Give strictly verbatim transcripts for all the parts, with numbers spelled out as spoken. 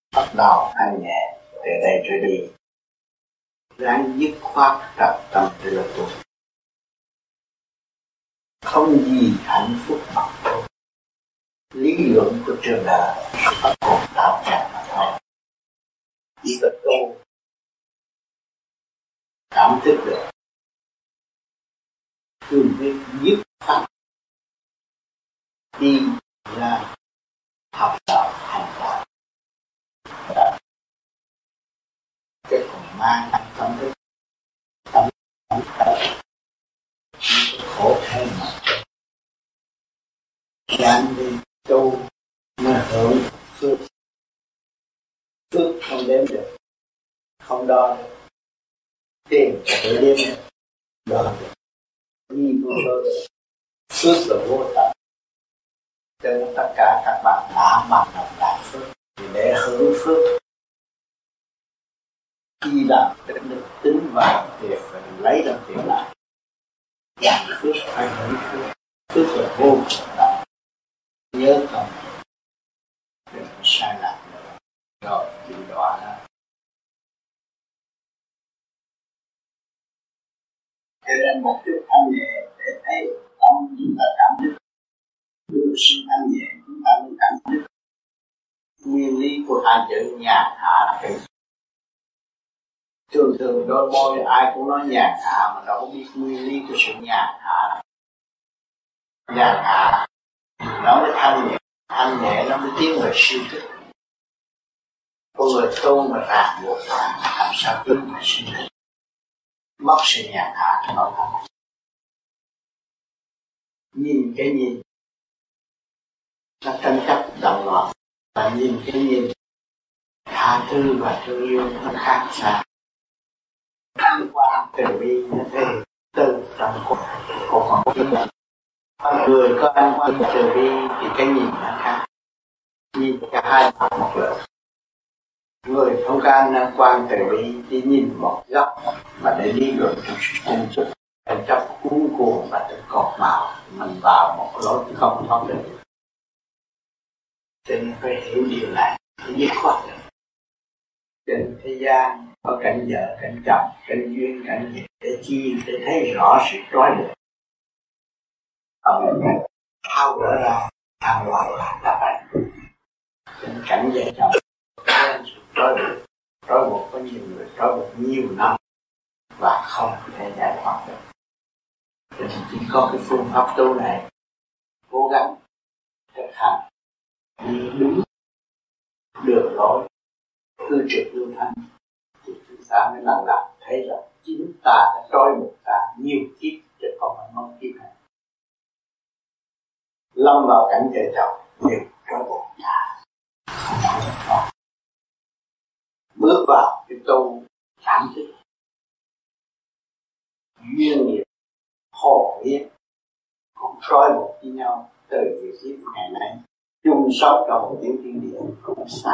bắt đầu thanh nhẹ từ đây trở đi, ráng dứt khoát tập tâm để là tu. Không gì hạnh phúc bằng tu. Lý luận của trường đời bắt buộc đạo tràng mà thôi. Chỉ có tu cảm thức được cương quyết dứt khoát đi ra học đạo hành đạo. Cái còn mang tâm thức tâm tâm khổ thêm mà dám đi tu mà hưởng phước. Phước không đếm được, không đo được, tiền tự đếm được, đo được, gì cũng đo được. Phước là vô tận, cho nên tất cả các bạn đã bằng đồng đại phước thì để hưởng phước. Khi làm định được tính vào tiền và lấy ra tiền lại, làm phước phải hưởng phước. Phước là vô tận, nhớ không đừng có sai lạc nữa, rồi chịu đọa đó. Cho nên một chút thanh nhẹ để thấy tâm chúng ta cảm thức, đưa sự thanh nhẹ chúng ta mới cảm thức nguyên lý của hai chữ nhàn hạ là cái. Thường thường đôi môi ai cũng nói nhàn hạ mà đâu có biết nguyên lý của sự nhàn hạ. Nhàn hạ nó mới thanh nhẹ, thanh nhẹ nó mới tiến về siêu thức. Con người tu mà ràng buộc làm sao tiến về siêu thức, mất sự nhàn hạ trong nội tâm. Nhìn cái nhìn nó tranh chấp động loạn, và nhìn cái nhìn tha thứ và thương yêu nó khác xa. Tham quan từ bi nó thấy từ trong cuộc cuộc sống của mình. Người có ăn quan từ bi thì cái nhìn nó khác, nhìn cả hai mặt một lượt. Người không có ăn quan từ bi chỉ nhìn một góc mà để lý luận trong sự chân thực, trong chấp cuốn cuồng và tự cột màu mình vào một lối không thoát được. Cho nên phải hiểu điều này để dứt khoát được. Trên thế gian có cảnh vợ, cảnh chồng, cảnh duyên, cảnh nghiệp để chi, để thấy rõ sự trói buộc. Ở bên cạnh thao gỡ ra, thao gỡ ra là vậy. Trên cảnh vợ chồng có sự trói buộc, trói buộc có nhiều người trói buộc nhiều năm và không thể giải thoát được. Cho nên chỉ có cái phương pháp tu này cố gắng thực hành đi đúng đường lối cư trực lưu thanh thì chúng ta mới lần lần thấy rằng chính ta đã trói buộc ta nhiều kiếp chứ không phải mất kiếp này. Lâm vào cảnh vợ chồng đều trói buộc ta không phải là khó. Bước vào cái tu cảm thức duyên nghiệp hồn biết cũng trói buộc với nhau từ việc kiếp ngày nay chung sống trong một tiểu thiên địa cũng xa.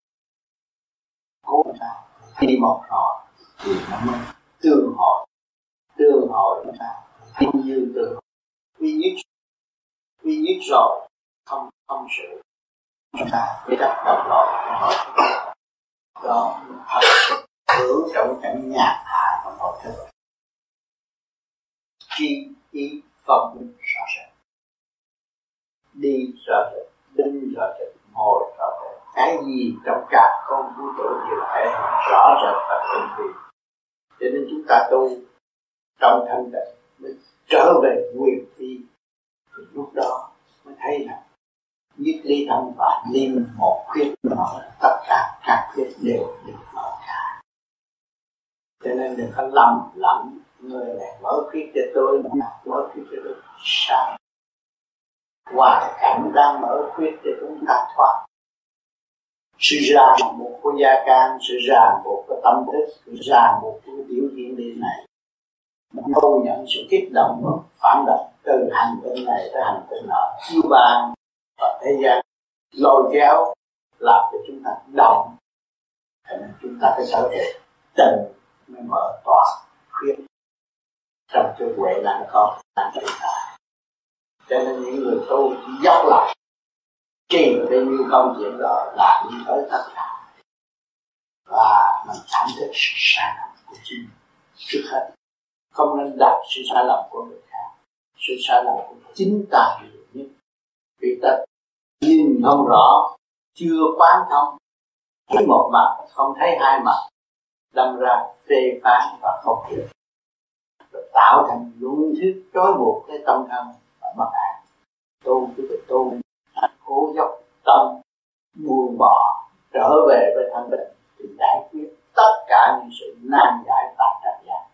Cố ta khi một họ thì nó mới tương hội, tương hội chúng ta thiên dương tương hội. Vì nhất vì nhất rồi không không sự chúng ta phải đặt đồng loại đó thật hưởng trong cảnh nhàn hạ và nội thức. Chi ý phong rõ rệt, đi rõ rệt, đứng rõ rệt, ngồi rõ rệt, cái gì trong cả con vũ trụ đều thể rõ rệt và tinh vi. Cho nên chúng ta tu trong thanh tịnh mới trở về nguyên phi, thì lúc đó mới thấy rằng nhất lý tâm và liên một khuyết mở, tất cả các khuyết đều được mở cả. Cho nên đừng có lầm lẫn người này mở khuyết cho tôi, mở khuyết cho tôi sai. Hoàn cảnh đang mở khuyết để chúng ta thoát. Sự ràng buộc của gia can, sự ràng buộc của tâm thức, sự ràng buộc của tiểu thiên địa này, không nhận sự kích động và phản động từ hành tinh này tới hành tinh nọ, chiêu bàn và thế gian lôi kéo làm cho chúng ta động. Cho nên chúng ta phải trở về tình mới mở tỏa khuyết trong cái huệ năng con năng chúng ta. Cho nên những người tu dốc lại trì bao nhiêu công chuyện đó là đi tới tất cả mình cảm thức sự sai lầm của chính trước hết, không nên đặt sự sai lầm của người khác. Sự sai lầm của chính ta nhiều nhất, vì ta nhìn không rõ, chưa quán thông, thấy một mặt không thấy hai mặt, đâm ra phê phán và không hiểu, rồi tạo thành luân thuyết trói buộc cái tâm thân và bất an. Tu cứ phải tu, cố dốc tâm buông bỏ, trở về với thanh tịnh thì giải quyết tất cả những sự nan giải tại trần gian.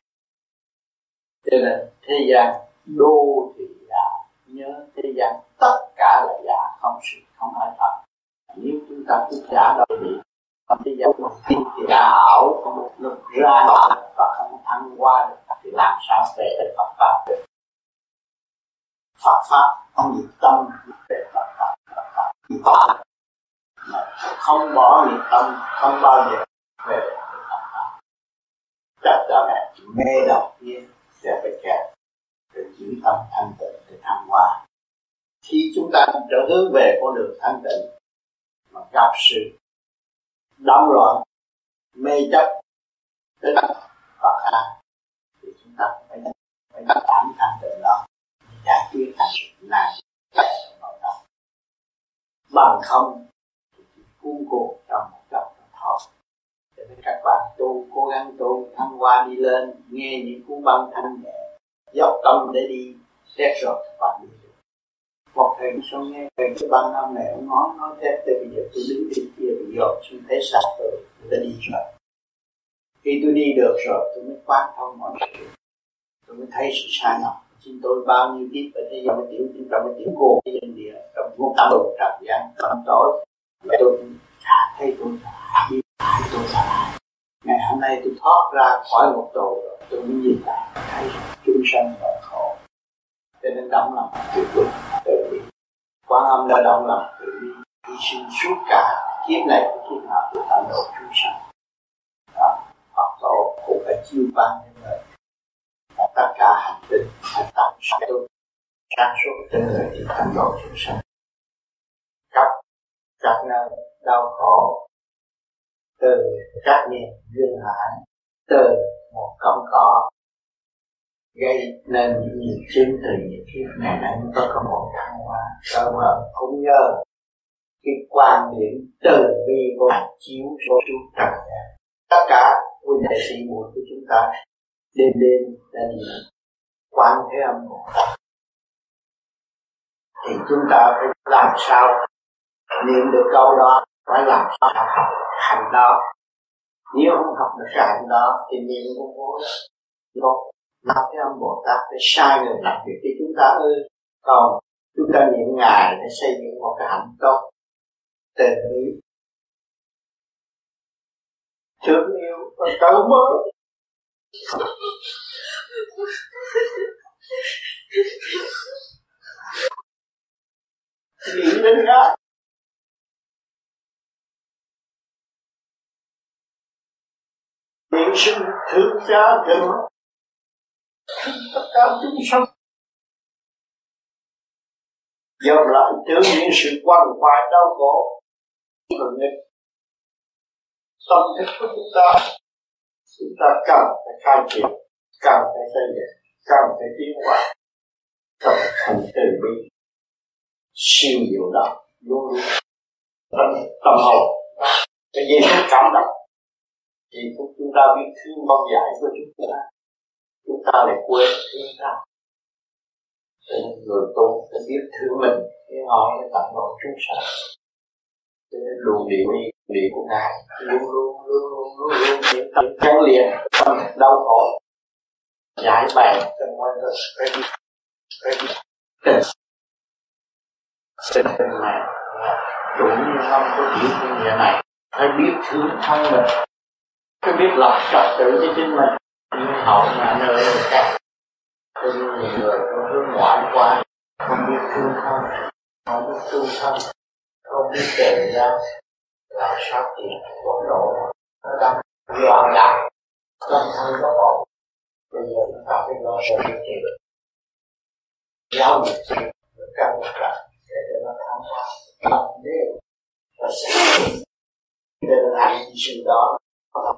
Cho nên thế gian đô thị giả, nhớ thế gian tất cả là giả, không sự không ai thật. Nếu chúng ta cứ giả đâu thì không thế gian một tin thì là ảo, không một lúc ra và không thăng qua được thì làm sao về đến Phật pháp được. Phật pháp không nhiệt tâm về Phật pháp, Phật pháp nhiệt tâm không bỏ nhiệt tâm, không bao giờ về Phật pháp. Chắc chắn là mê đầu tiên sẽ phải kẹt, để giữ tâm thanh tịnh để thăng hoa. Khi chúng ta trở hướng về con đường thanh tịnh mà gặp sự động loạn, mê chấp tới Phật pháp thì chúng ta phải phải đặt tạm thanh tịnh đó giải quyết thành sự nan giải. Bằng không thì chỉ cuốn cuồng trong một góc thôi. Cho nên các bạn tu, cố gắng tu, thăng hoa đi lên, nghe những cuốn băng thanh nhẹ, dốc tâm để đi, xét rồi các bạn đi được. Một thầy sau nghe thầy cái băng năm này ông nói, nói thế từ bây giờ tôi đứng trên kia bây giờ tôi thấy sao tôi, tôi đã đi rồi. Khi tôi đi được rồi tôi mới quán thông mọi sự, tôi mới thấy sự sai lầm. Chính tôi bao nhiêu kiếp ở thế gian mới tiểu trên trong cái tiểu cô cái dân địa trong vô tâm đồ trần gian tâm tối, và tôi chả thấy tôi là đi phải tôi là lại. Ngày hôm nay tôi thoát ra khỏi một tù rồi tôi mới nhìn lại thấy chúng sanh và khổ. Cho nên động lòng tuyệt đối tự bi. Quán Âm đã động lòng tự bi, hy sinh suốt cả kiếp này của kiếp nào để tận độ chúng sanh. Phật tổ cũng phải chiêu ban cho người. Và tất cả hành tinh hành tâm sẽ tu sáng suốt trên người thì thành độ chúng sanh. Khắp các nơi đau khổ, từ các miền duyên hải, từ một cọng cỏ gây nên những nhiều chứng từ những kiếp ngày nay mới có cơ hội thăng hoa. Cơ mà cũng nhờ cái quan điểm từ bi của hành chiếu số suốt trần gian. Tất cả quý đệ sĩ muội của chúng ta đêm đêm đã đi Quán Thế Âm Bồ Tát, thì chúng ta phải làm sao niệm được câu đó, phải làm sao học hành đó. Nếu không học được cái hành đó thì niệm cũng vô đó. Nói Thế Âm Bồ Tát để sai người làm việc cho chúng ta ư? Còn chúng ta niệm Ngài để xây dựng một cái hạnh tốt, tình yêu, thương yêu và cầu mơ. Nghĩ đến khác, niệm sinh thương cha thương tất cả chúng sanh, dòng lại tưởng những sự quằn quại đau khổ rồi nghịch tâm thức của chúng ta. Chúng ta cần phải khai triển, cần phải xây dựng, cần phải tiến hóa trong thành từ bi siêu diệu đó, luôn luôn tâm hồn cái gì cũng cảm động. Thì chúng ta biết thương mong giải của chúng ta, chúng ta lại quên thương ta. Nên người tu phải biết thương mình để họ mới tận độ chúng sanh. Cho nên luồng điệu đi, điệu của Ngài luôn luôn luôn luôn luôn luôn những tâm gắn liền tâm đau khổ giải bày cho mọi người phải biết phải biết tình tình này chủ nhân tâm của tiểu thiên địa này phải biết thương thân mình, phải biết lập trật tự cho chính mình, nhưng hậu là nơi người khác. Cho nên nhiều người có hướng ngoại qua, không biết thương thân, không biết tu thân, không biết kề ra, làm sao tiền của độ nó đang loạn lạc, tâm thân có ổn. Bây giờ chúng ta phải lo sợ điều gì giáo dục sự được căn một lần để cho nó thăng hoa lập đều và sáng cho nên hành sự đó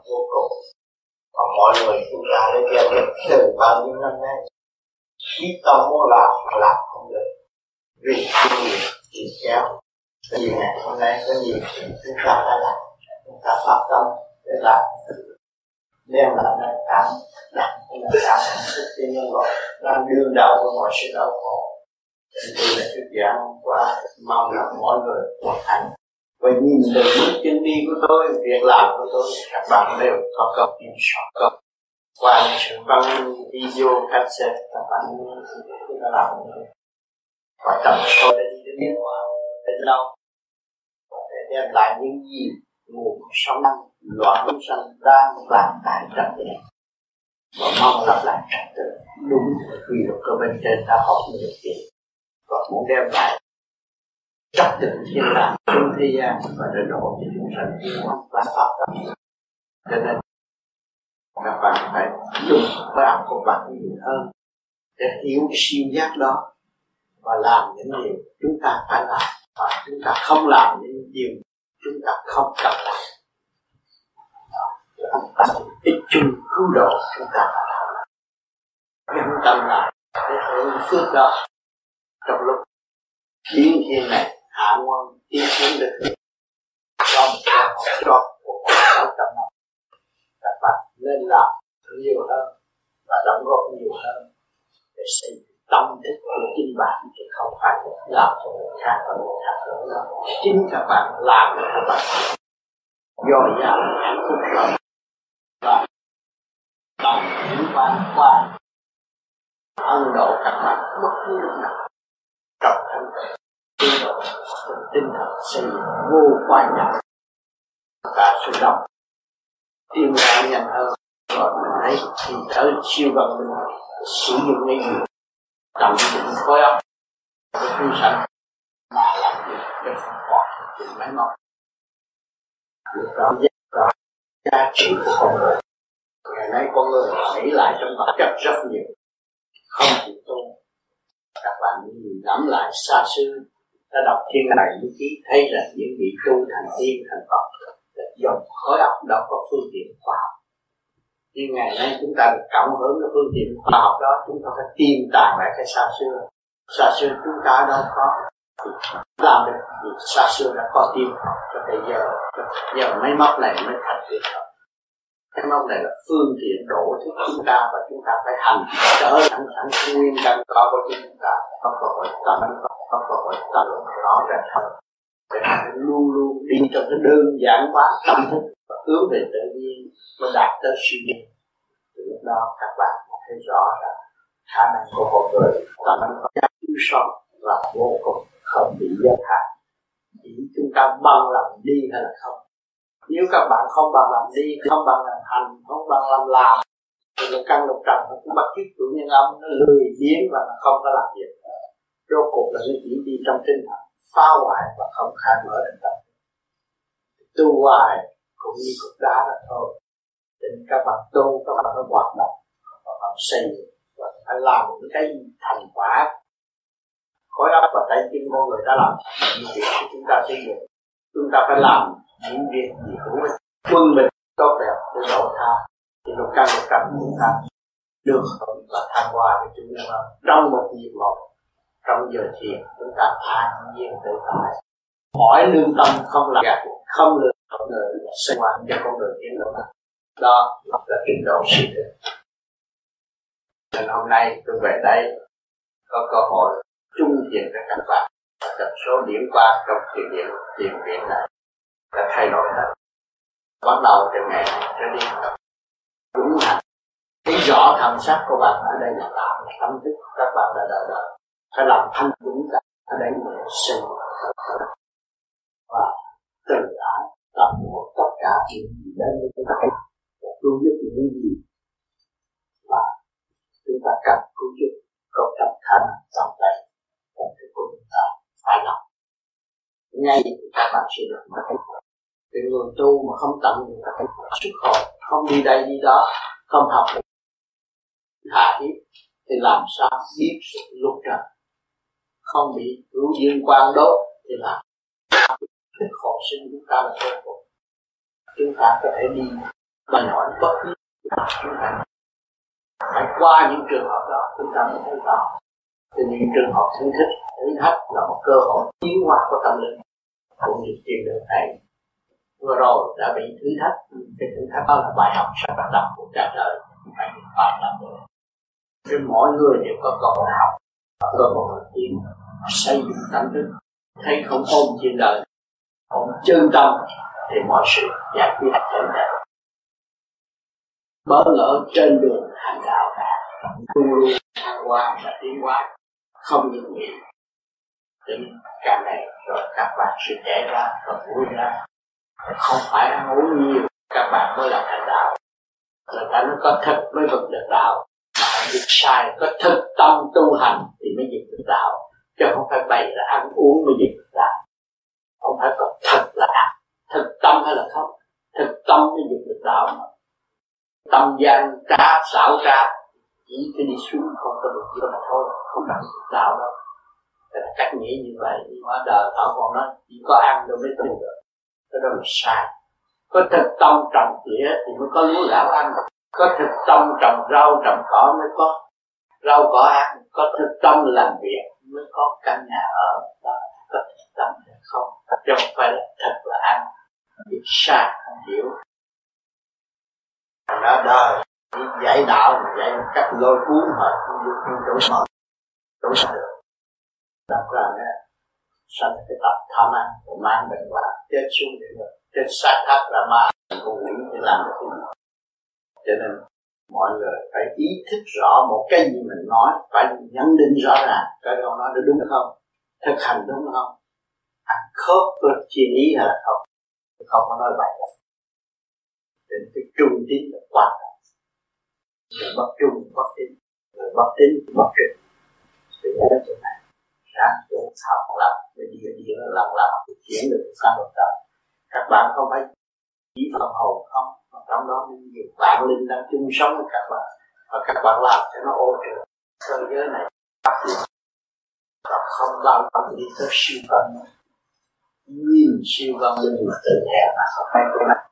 vô cùng. Còn mọi người chúng ta đã gieo nghiệp từ bao nhiêu năm nay, biết tâm muốn làm mà làm không được, vì kinh nghiệm chỉ kéo. Nhiều ngày hôm nay có nhiều chuyện chúng ta đã làm, chúng ta phát tâm để làm, đem lại năng cảm, đặt năng cảm hạnh phúc cho nhân loại, đang đương đầu với mọi sự đau khổ. Tôi đã thuyết giảng hôm qua, mong rằng mọi người hoàn thành và nhìn từ bước chân đi của tôi, việc làm của tôi, các bạn đều có công kiểm soát công. Qua những sự văn video cassette, các bạn chúng ta làm được. Và tầm số để đi đến biến hóa, đến lâu, để đem lại những gì nguồn sống loạn sanh đang làm tại trật tự. Và mong lập lại trật tự đúng quy luật của bên trên đã học được chuyện. Và muốn đem lại trật tự thiên đàng trong thế gian và để độ cho chúng sanh tiến hóa và phát tâm. Cho nên các bạn phải dùng với óc của bạn nhiều hơn để hiểu siêu giác đó và làm những điều chúng ta phải làm, và chúng ta không làm những điều chúng ta không cần làm. Chúng ta ít chung cứu độ chúng ta phải làm, gắn tâm lại để hưởng phước đó. Trong lúc biến thiên này hạ ngoan tiến tiến được trong cơ hội cho cuộc sống trong năm, các bạn nên làm nhiều hơn và đóng góp nhiều hơn để xây tâm thức của chính bạn, chứ không phải làm cho người khác và người khác nữa đâu. Chính các bạn làm để các bạn dồi dào hạnh phúc rồi và bằng những quan qua ân độ các bạn bất cứ lúc nào trong thân tiến độ trong tinh thần xây dựng vô quan trọng cả sự động tìm ra nhanh hơn. Rồi mình thấy thì tới siêu văn minh sử dụng cái gì tầm định khối óc để cứu sanh mà làm việc để không còn chuyện máy móc. Lúc đó đó giá trị của con người. Ngày nay con người nghĩ lại trong bản chất rất nhiều, không chịu tu. Các bạn nhìn ngẫm lại xa xưa đã đọc thiên này những ký thấy rằng những vị tu thành tiên thành Phật dùng khối óc đâu có phương tiện khoa học. Nhưng ngày nay chúng ta được cộng hưởng cái phương tiện khoa học đó, chúng ta phải tìm tàng lại cái xa xưa. Xa xưa chúng ta đâu có làm được việc xa xưa đã có tiên học cho bây giờ. Giờ máy móc này mới thành tiên học. Máy móc này là phương tiện độ thức chúng ta và chúng ta phải hành trở sẵn sẵn nguyên căn có của chúng ta. Không có hội tâm, không có hội tâm rõ ràng hơn. Để luôn luôn đi trong cái đơn giản hóa tâm thức và hướng về tự nhiên mới đạt tới siêu nhiên. Từ lúc đó các bạn thấy rõ rằng khả năng của con người và nó có giá trị son và vô cùng không bị giới hạn. Chỉ chúng ta bằng lòng đi hay là không. Nếu các bạn không bằng lòng đi, không bằng lòng hành, không bằng lòng làm, thì một căn lục trần nó cũng bắt chước chủ nhân ông, nó lười biếng và nó không có làm việc. Rốt cuộc là nó chỉ đi trong tinh thần phá hoại và không khai mở được tâm. Tu hoài cũng như cục đá là thôi. Cho nên các bạn tu, các bạn phải hoạt động, các bạn xây dựng và phải làm những cái thành quả. Khối óc và tay chân con người đã làm những việc của chúng ta xây dựng. Chúng ta phải làm những việc gì cũng quân bình tốt đẹp để độ tha. Thì lúc căn lúc căn chúng ta được hưởng và tham hòa với chúng ta trong một nhịp một. Trong giờ thiền chúng ta an nhiên tự tại. Hỏi lương tâm không làm gạt, không lừa con người, sinh hoạt cho con người tiến độ đó. Đó là trình độ siêu thực. Nên hôm nay tôi về đây có cơ hội chung thiền với các bạn và tập số điểm qua trong thiền viện thiền viện này đã thay đổi hết. Bắt đầu từ ngày trở đi đúng là cái rõ thần sắc của bạn ở đây là làm tâm thức các bạn là đời đời phải làm thanh đúng cả ở đây để sinh và từ đó tập một tất cả những gì đến với chúng ta cứu giúp những gì mà chúng ta cần cứu giúp có trong khả năng trong tay trong thức của chúng ta phải làm ngay thì các bạn sẽ được một cái cái người tu mà không tận dụng cái xuất khẩu không đi đây đi đó không học được hạ hiếp thì làm sao biết sự lúc trời không bị hữu dương quang đốt thì làm thức khổ sinh chúng ta là vô cùng. Chúng ta có thể đi đòi hỏi bất cứ chúng ta phải qua những trường hợp đó chúng ta mới thấy rõ. Thì những trường hợp thử thách thử thách là một cơ hội tiến hóa của tâm linh cũng như trên đường này. Vừa rồi đã bị thử thách, cái thử thách đó là bài học sẽ bắt đầu của cả đời, phải bài làm được. Chứ mỗi người đều có cơ hội học, cơ hội tiến, xây dựng tâm thức, thấy không ôm trên đời, ôm chân tâm thì mọi sự giải quyết trên đời. Bỡ ngỡ trên đường hành đạo cả, luôn luôn thăng hoa và tiến hóa, không những nghĩ đến cả này rồi các bạn sẽ trẻ ra và vui ra. Không phải ăn uống nhiều các bạn mới là thành đạo. Người ta nó có thực mới vực được đạo, mà ăn được sai có thực tâm tu hành thì mới vực được đạo, chứ không phải bày là ăn uống mới vực được đạo. Không phải có thực là ăn, thực tâm hay là không, thực tâm mới vực được đạo. Mà tâm gian trá xảo trá chỉ cái đi xuống không có được gì mà thôi, không phải đạo đâu. Cái là cách nghĩ như vậy, nhưng mà đời họ còn nói chỉ có ăn rồi mới tu được. Cái đó là sai. Có thực tâm trồng tỉa thì mới có lúa gạo ăn, có thực tâm trồng rau trồng cỏ mới có rau cỏ ăn, có thực tâm làm việc mới có căn nhà ở. Đó, có thực tâm hay không, chứ không phải là thật là ăn. Việc sai không hiểu. Đó đời dạy đạo dạy một cách lôi cuốn mà không được không đủ sợ, đủ sợ được. Đọc ra nè, sanh cái tập tham ăn rồi mang bệnh và chết xuống để rồi chết sát thắt là ma vô quỷ để làm được cái gì. Cho nên mọi người phải ý thức rõ một cái gì mình nói, phải nhận định rõ ràng cái câu nói đó đúng không, thực hành đúng không, ăn khớp với chi lý hay là không, không có nói bậy đâu. Nên cái trung tín là quan trọng. Người bất trung bất tín, người bất tín bất trung. Thì nhớ chỗ này, ráng chỗ học lập, để đi đi lần lần thì chuyển được sang một đời. Các bạn không phải chỉ phần hồn không, mà trong đó nhiều bạn linh đang chung sống với các bạn, và các bạn làm cho nó ô trượt thế giới này phát triển, và không bao giờ đi tới siêu văn minh. Nhìn siêu văn minh mà tự hẹn là không phải cái này.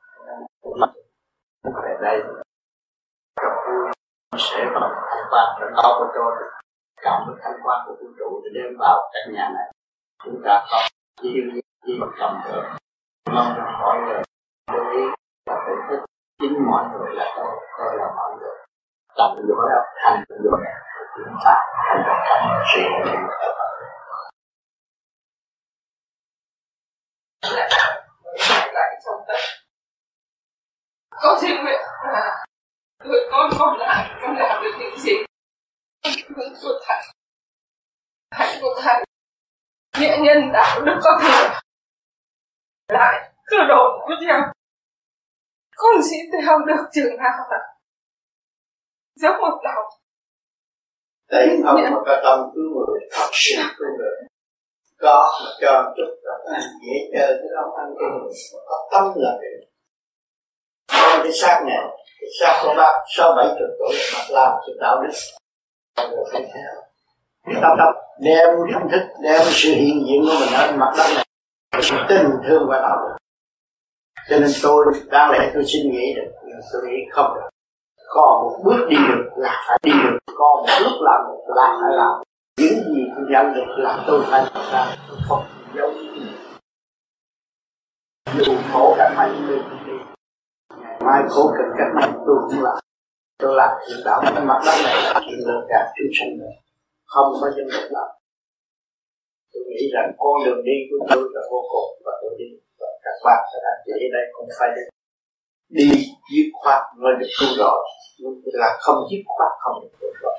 Về đây rất vui sẽ bằng thanh quan trận đau của tôi cộng với thanh quan của vũ trụ để đem vào căn nhà này. Chúng ta có yêu gì cộng được, mong mọi người lưu ý và tự thức chính mọi người là tôi, tôi là mọi người. Tận dụng ấp thành dụng chúng ta thành một cảnh sự hiện lại trong tâm. Con xin nguyện là người con còn lại con làm được những gì hướng của thầy, hạnh của thầy, nghĩa nhân đạo đức có thể lại cứ đồn với nhau. Con xin theo được trường nào là giống một lòng. Đấy không mà có tâm cứu người, thật sự cứu người. Có mà cho chút là dễ chơi chứ không ăn cái người có tâm là việc. Còn cái xác này, cái xác của bác sáu bảy chục tuổi mà làm sự đạo đức, rồi phải theo. Cái tâm tâm đem tâm thức, đem sự hiện diện của mình ở mặt đất này, sự tình thương và đạo đức. Cho nên tôi đáng lẽ tôi xin nghĩ được, nhưng tôi nghĩ không được. Còn một bước đi được là phải đi được, còn một bước làm được là phải làm. Những gì tôi nhận được là tôi phải làm ra, tôi không giấu gì. Dù khổ cả mấy tôi cũng đi. Ngày mai khổ cực cả mấy tôi cũng làm. Tôi làm chuyện đạo trên mặt đất này là chuyện lừa gạt chúng sanh rồi. Không có dân được làm. Tôi nghĩ rằng con đường đi của tôi là vô cùng và tôi đi. Và các bạn sẽ làm gì ở đây cũng phải đi. Đi dứt khoát mới được cứu rồi, nhưng là không dứt khoát không được cứu rồi.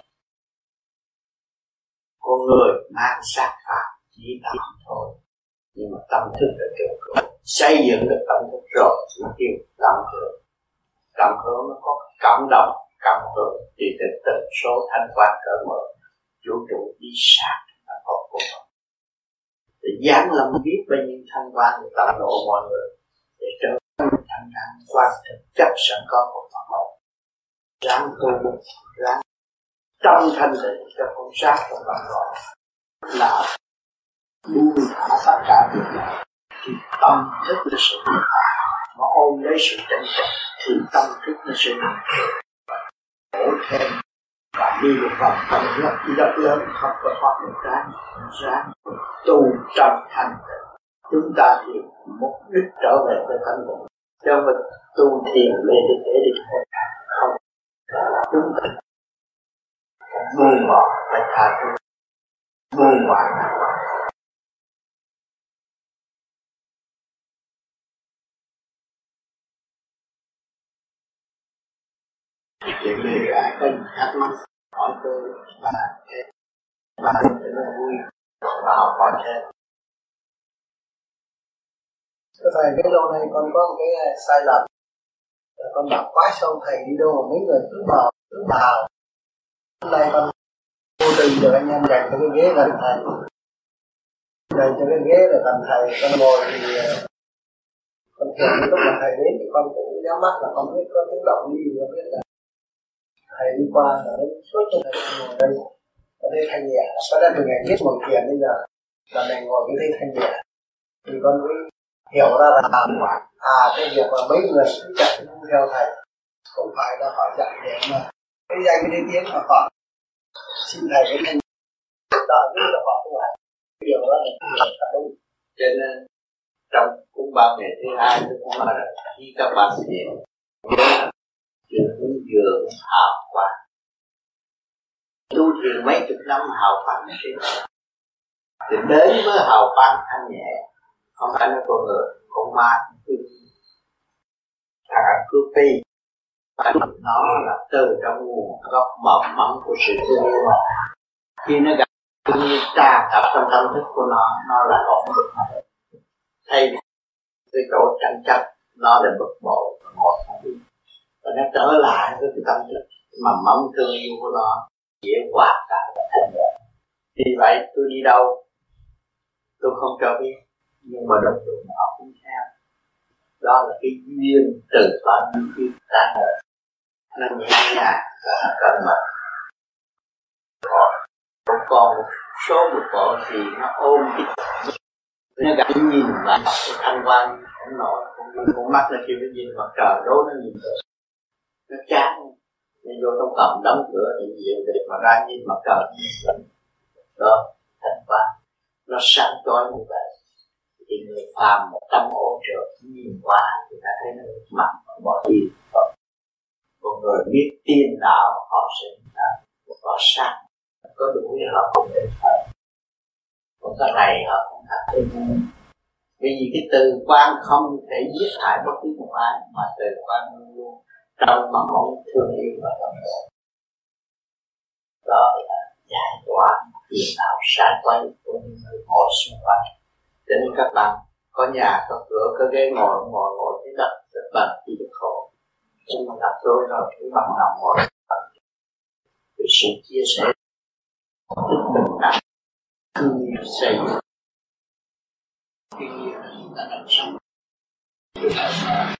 Con người mang sát phạt chỉ tạm thôi, nhưng mà tâm thức là trường cửu. Xây dựng được tâm thức rồi nó kêu cảm hưởng. Cảm hưởng nó có cảm động, cảm hưởng thì từ tần số thanh quan cỡ mở vũ trụ đi sát là có của mình. Để dán lòng biết bao nhiêu thanh quan để tạo độ mọi người để trở thành năng quan thực chất sẵn có của Phật mẫu. Ráng tu, ráng trong thanh tịnh cho con sát của Phật mẫu là buông thả tất cả việc này thì tâm thức là sự mà ôm lấy sự chánh trực thì tâm thức nó sẽ nằm khổ thêm và đi một vòng tâm rất rất lớn, không có thoát được ra ra tu trong thanh tịnh. Chúng ta thì mục đích trở về với thanh tịnh, chứ không phải tu thiền để để để đi không. Chúng ta buông bỏ phải tha thứ, buông bỏ là chuyện này ai có gì thắc mắc hỏi tôi và và tôi vui và học hỏi thêm. Thưa thầy, cái lâu nay con có một cái sai lầm, con đọc quá sâu thầy đi đâu mà mấy người cứ vào cứ vào. Hôm nay con vô tình được anh em dành cho cái ghế gần thầy, dành cho cái ghế là gần thầy, con ngồi thì con thường lúc mà thầy đến thì con cũng nhắm mắt là con biết có tiếng động đi, con biết là thầy đi qua là nó suốt cho thầy ngồi đây, con thấy thanh nhẹ. Có lẽ từ ngày biết ngồi thiền bây giờ là mình ngồi cái thấy thanh nhẹ, thì con mới hiểu ra là à cái việc mà mấy người cứ chạy theo thầy không phải là họ dạy để mà cái danh cái tiếng mà họ xin thầy cái thanh đợi như là họ không phải điều đó là thật đúng. Cho nên trong cũng ba ngày thứ hai tôi cũng nói là khi các bạn thiền chuyện hướng dường hào quang, tu thiền mấy chục năm hào quang nó sẽ thì đến với hào quang thanh nhẹ, không phải là con người con ma thả cướp đi, nó là từ trong nguồn gốc mầm móng của sự thương yêu. Khi nó gặp thương yêu trà tập trong tâm thức của nó, nó là ổn định, thay cái chỗ tranh chấp nó là bực bội và ngọt ngào, và nó trở lại với cái tâm thức mầm móng thương yêu của nó dễ hòa cả và thành nhẹ. Vì vậy tôi đi đâu tôi không cho biết, nhưng mà đồng đội họ cũng theo. Đó là cái duyên từ bao nhiêu kiếp ra đời, nó nhẹ nhàng và nó cởi mở. Còn còn một số một bộ thì nó ôm cái nó gặp nhìn vào cái thanh quan không nổi, con mắt nó kêu nó nhìn mặt trời đố nó nhìn rồi nó chán, nó vô trong phòng đóng cửa thì nhiều để mà ra nhìn mặt trời đó thanh quan nó sáng chói như vậy. Thì người phàm một tâm ô trợ nhìn qua thì ta thấy nó mạnh bỏ đi. Một người biết tiên đạo họ sẽ họ sáng có đủ để họ không thể phải, còn cái này họ không thể. Bởi vì cái từ quan không thể giết hại bất cứ một ai, mà từ quan luôn luôn trong mà mong thương yêu và tâm hồn. Đó là giải tỏa tiền đạo sai quay của những người ngồi xung quanh. Cho nên các bạn có nhà, có cửa, có ghế ngồi, ngồi ngồi trên đất rất là chỉ được khổ. Nhưng mà gặp tôi rồi thì bằng lòng ngồi vì sự chia sẻ thức bình đẳng thương yêu xây dựng tuy nhiên là chúng ta đang sống từ tại sao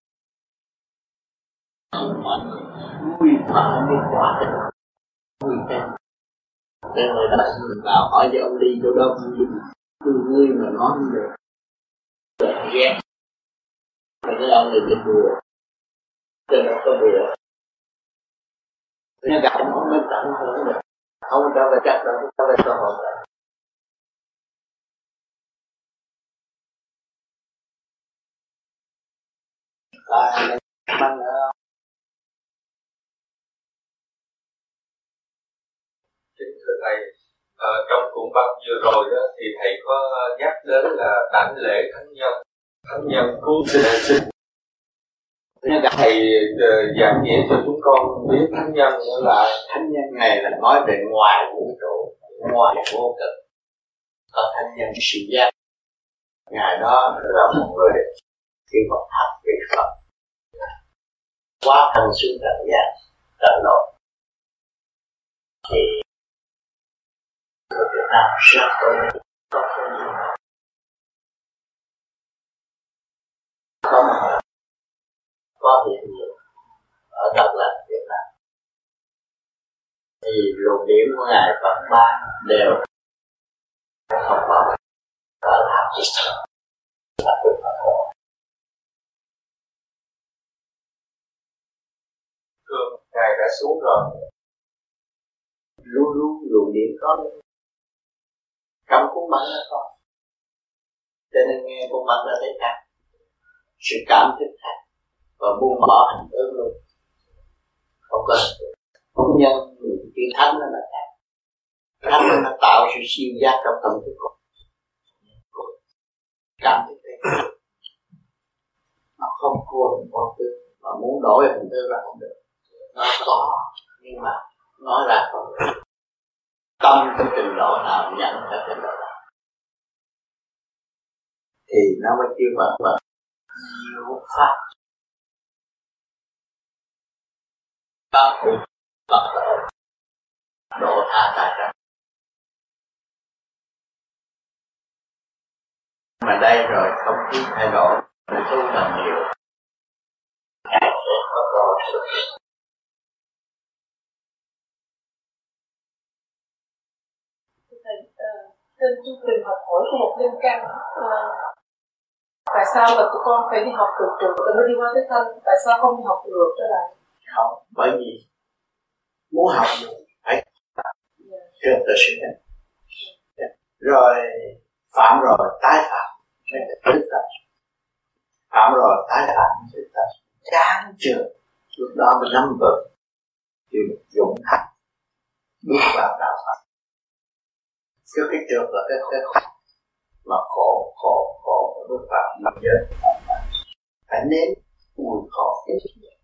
mọi người vui mà biết quả tình vui thêm. Thế người ta mình vào hỏi cho ông đi chỗ đó vui vui vui mà nói không được rồi ghét rồi cái ông này bị đùa cho nó có đùa nó gặp ông mới tận hưởng được, không trở về chắc đâu, trở về cơ hội rồi. À, mang nữa không? Kính thưa thầy, ờ, trong cuốn băng vừa rồi đó thì thầy có nhắc đến là đảnh lễ thánh nhân, thánh nhân cứu sinh hệ sinh. Thầy uh, giảng nghĩa cho chúng con biết thánh nhân nữa là thánh nhân này là nói về ngoài vũ trụ, ngoài vô cực. Có thánh nhân sự giác, ngài đó là một người khi mà thật vị Phật quá thân xuống trần gian trở nội thì người Việt Nam rất có có có nhiều có một có hiện nhiều ở Đà Lạt Việt Nam thì luồng điểm của ngài vẫn ba đều không có ở làm gì là được đã xuống rồi. Luôn luôn luồng điện có đấy. Trong cuốn băng nó có. Cho nên nghe cuốn băng đã thấy khác. Sự cảm thức khác. Và buông bỏ hành ước luôn. Không cần. Không nhân cái thánh nó là khác. Thánh nó tạo sự siêu giác trong tâm thức của cảm thức thế. Nó không cuồng vô tư. Mà muốn đổi hình thức là không được. Nó có. Nhưng mà nói ra không được. Tâm cái trình độ nào nhận ra trình độ nào thì nó mới kêu bằng là diệu pháp. Pháp được Phật độ độ tha tại trần. Mà đây rồi không khí thay đổi, nó tu làm nhiều, Ngài sẽ có cơ hội xuất hiện. Thầy, uh, trên chương trình học hỏi của một linh căn, uh, tại sao là tụi con phải đi học từ trường rồi mới đi qua tới thanh, tại sao không đi học ngược trở lại? Không, bởi vì muốn học được phải trường tự sự nhân. Rồi phạm rồi tái phạm mới được tập. Phạm rồi tái phạm mới được tập. Chán trường lúc đó mình nắm vững thì dũng hành bước vào đạo Phật. Chứ cái trường là cái cái khổ mà khổ khổ khổ bước vào năm giới phải nếm mùi khổ ít nhất.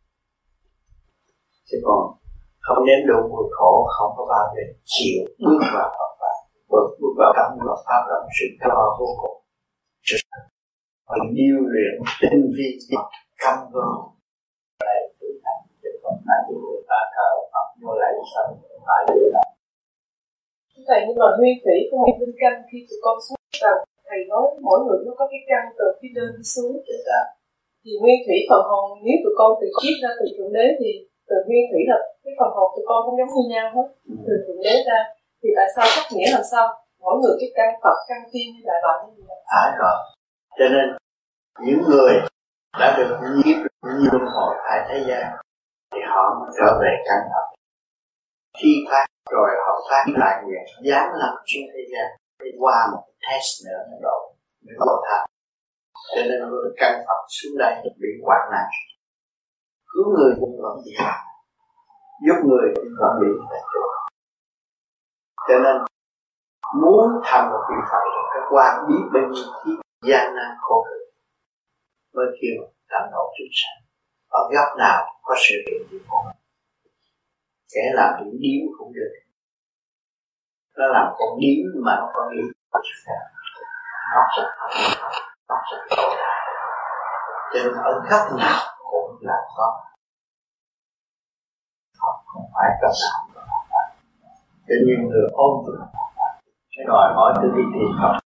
Chứ còn không nếm đủ mùi khổ không có bao giờ chịu bước vào Phật pháp. Bước, bước vào trong Phật pháp là một sự cho vô cùng. Phải điêu luyện tinh vi căm vô lại tự thành. Chứ không phải người ta thờ Phật vô lại xong phải được làm. Thầy, nhưng mà nguyên thủy của một linh căn khi tụi con xuống rằng thầy nói mỗi người nó có cái căn từ phía trên đi xuống. Thì nguyên thủy phần hồn nếu tụi con từ kiếp ra từ thượng đế thì từ nguyên thủy là cái phần hồn tụi con không giống như nhau hết. Từ thượng đế ra thì tại sao cách nghĩa làm sao mỗi người cái căn Phật căn tiên như đại loại như vậy? Phải rồi. Cho nên những người đã được nhiếp nhiều luân hồi tại thế gian thì họ trở về căn Phật. Khi phát rồi họ phát lại nguyện dám làm trên thế gian để qua một test nữa nó độ mới độ thật. Cho nên người căn Phật xuống đây bị hoạn nạn, cứu người cũng vẫn bị hoạn, giúp người cũng vẫn bị hoạn. Cho nên muốn thành một vị Phật phải qua biết bao nhiêu khi gian nan khổ cực mới kêu thành độ chúng sanh. Ở góc nào có sự hiện diện của mình, kẻ làm điểm điếu cũng được. Nó làm con điếu mà nó có nghĩ nó sẽ nó sẽ tội hại. Cho nên ở góc nào cũng là có. Không, không phải góc nào. Cho nên người ôm vững cái đòi hỏi từ đi tìm Phật.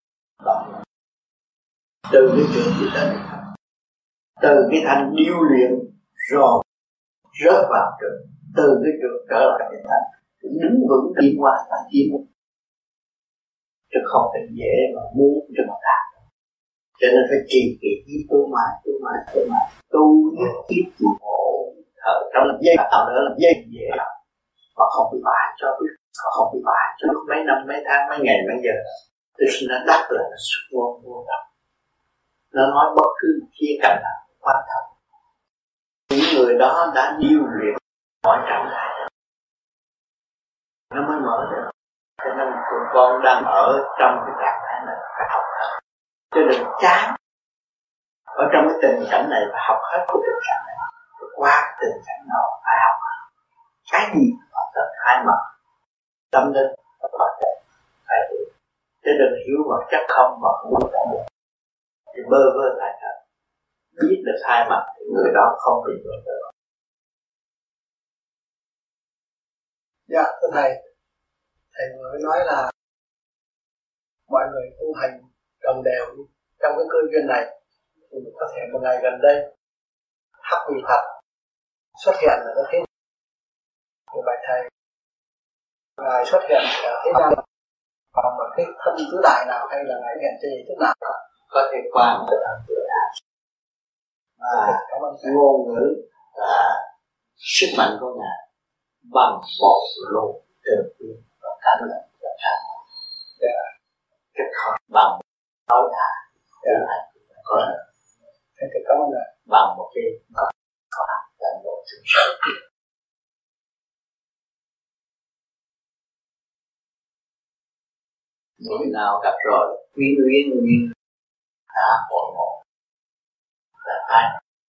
Từ cái chuyện gì đến từ cái thành điêu luyện rồi rớt vào trường, từ cái trường trở lại cái thành đứng vững đi qua và tiến một, chứ không phải dễ mà muốn cho mà đạt. Cho nên phải trì kỳ tu mãi tu mãi tu mãi tu nhất kiếp tu hộ thở trong làm dây tạo nữa làm dây dễ lắm mà không bị bại cho biết, không bị bại cho lúc mấy năm mấy tháng mấy ngày mấy giờ từ khi nó đắc là nó xuất ngôn vô tận. Nó nói bất cứ khía cạnh nào quan trọng. Những người đó đã điêu luyện mọi trạng thái nó mới mở được. Cho nên tụi con đang ở trong cái trạng thái này phải học hết, chứ đừng chán. Ở trong cái tình cảnh này phải học hết của tình cảnh này, rồi qua cái tình cảnh nào phải học hết. Cái gì phải thật hai mặt, tâm linh và vật chất phải hiểu. Chứ đừng hiểu vật chất không mà không có cả được thì bơ vơ lại thật. Biết được hai mặt thì người đó không bị bơ vơ. Dạ thưa thầy, thầy vừa nói là mọi người tu hành đồng đều trong cái cơ duyên này thì có thể một ngày gần đây hắc vị Phật xuất hiện là nó thế nào? Thì bài thầy ngài xuất hiện ở thế gian còn một cái thân tứ đại nào hay là ngài hiện gì thế nào có thể qua một cái thân tứ đại và ngôn ngữ và sức mạnh của ngài bằng một luồng từ bi và cảm nhận và cảm cái khó bằng tối đa để hành có thế thì có là bằng một cái có có toàn bộ sự sống. Người nào gặp rồi quyến luyến như đã hội ngộ là ai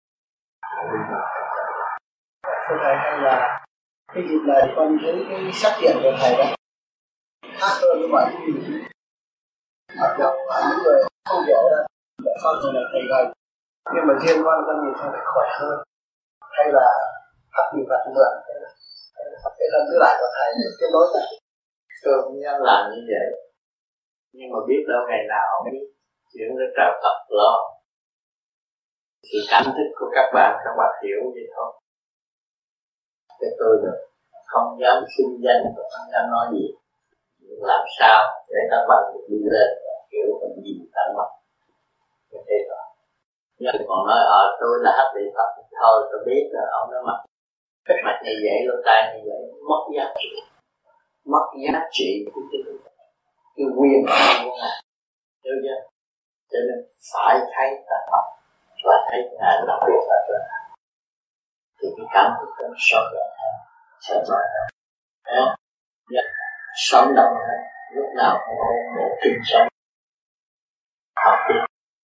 thưa thầy, hay là cái dịp này con thấy cái sắc diện của thầy đó khác hơn với mọi cái gì mặc dù là những người không hiểu đó để con người là thầy gầy, nhưng mà riêng con con nhìn thấy phải khỏe hơn, hay là hấp bị vật mượn, hay là cái lần thứ lại của thầy cái lối này tôi cũng dám làm như vậy, nhưng mà biết đâu ngày nào biết chuyện đó trời Phật lo. Sự cảm thức của các bạn các bạn hiểu vậy thôi. Cái tôi được không dám xưng danh và không dám nói gì, làm sao để các bạn được đi lên và hiểu và nhìn tận mắt như thế rồi. Nhưng còn nói ở tôi là hấp bị Phật thôi, tôi biết là ông nó mặt cái mặt như vậy, lỗ tai như vậy, mất giá trị, mất giá trị của cái cái quyền của ngài, hiểu chưa? Cho nên phải thấy tận mắt và thấy ngài làm việc ở trên thì cái cảm thức nó sâu rộng hơn, sâu rộng hơn, sống động hơn, lúc nào cũng có một kinh sống học đi.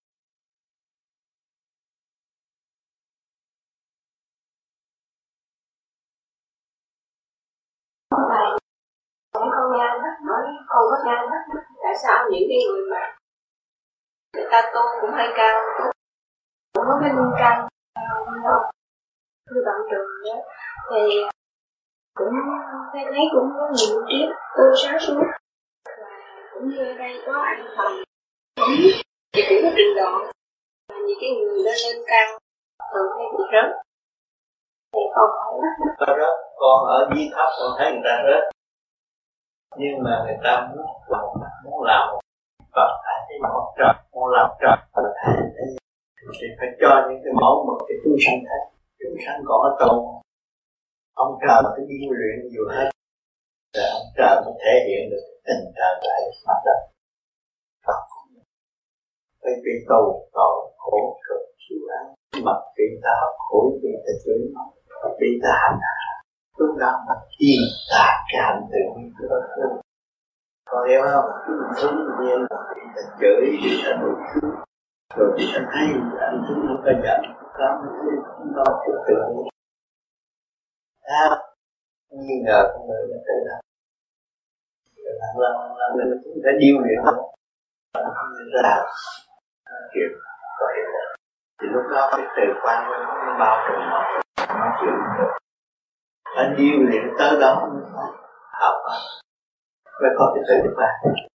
Thầy, con nghe thắc mắc, con có nghe thắc mắc tại sao những cái người mà người ta tu cũng hơi cao, cũng có cái lưng cao, như bạn Trường đó, thì cũng thấy thấy cũng có nhiều triết tu sáng suốt, và cũng như ở đây có anh Thần, thì cũng có trình độ, và những cái người đó lên cao thường hay bị rớt, thì con hỏi Có rớt, con ở dưới thấp con thấy người ta rớt, nhưng mà người ta muốn làm muốn làm một Phật thầy thấy một trời, muốn làm trời Phật thầy thì phải cho những cái mẫu mực để chúng sanh thấy, chúng sanh có tôn ông trời mà cái điêu luyện nhiều hết, rồi ông trời mới thể hiện được tình trời tại mặt đất. Phật phải bị tù tội khổ cực chịu ăn, mặc bị ta khổ bị ta chửi mắng, bị ta hành hạ, lúc đó mà yên ta cái hành tự nhiên của nó hơn. Còn hiểu không? Chúng nhiên bị ta chửi, bị ta nổi thương, rồi bị ta hay, anh chúng không có giận, đó mới không có tự tự nhiên. À, nghi ngờ con người nó tự làm. Lần lần lần lần chúng ta điêu luyện nó, không nên ra chuyện có hiệu quả. Thì lúc đó cái từ quan nó bao trùm mọi người, nói chuyện được. Anh điêu luyện tới đó mới phải học, mới có cái từ được ra.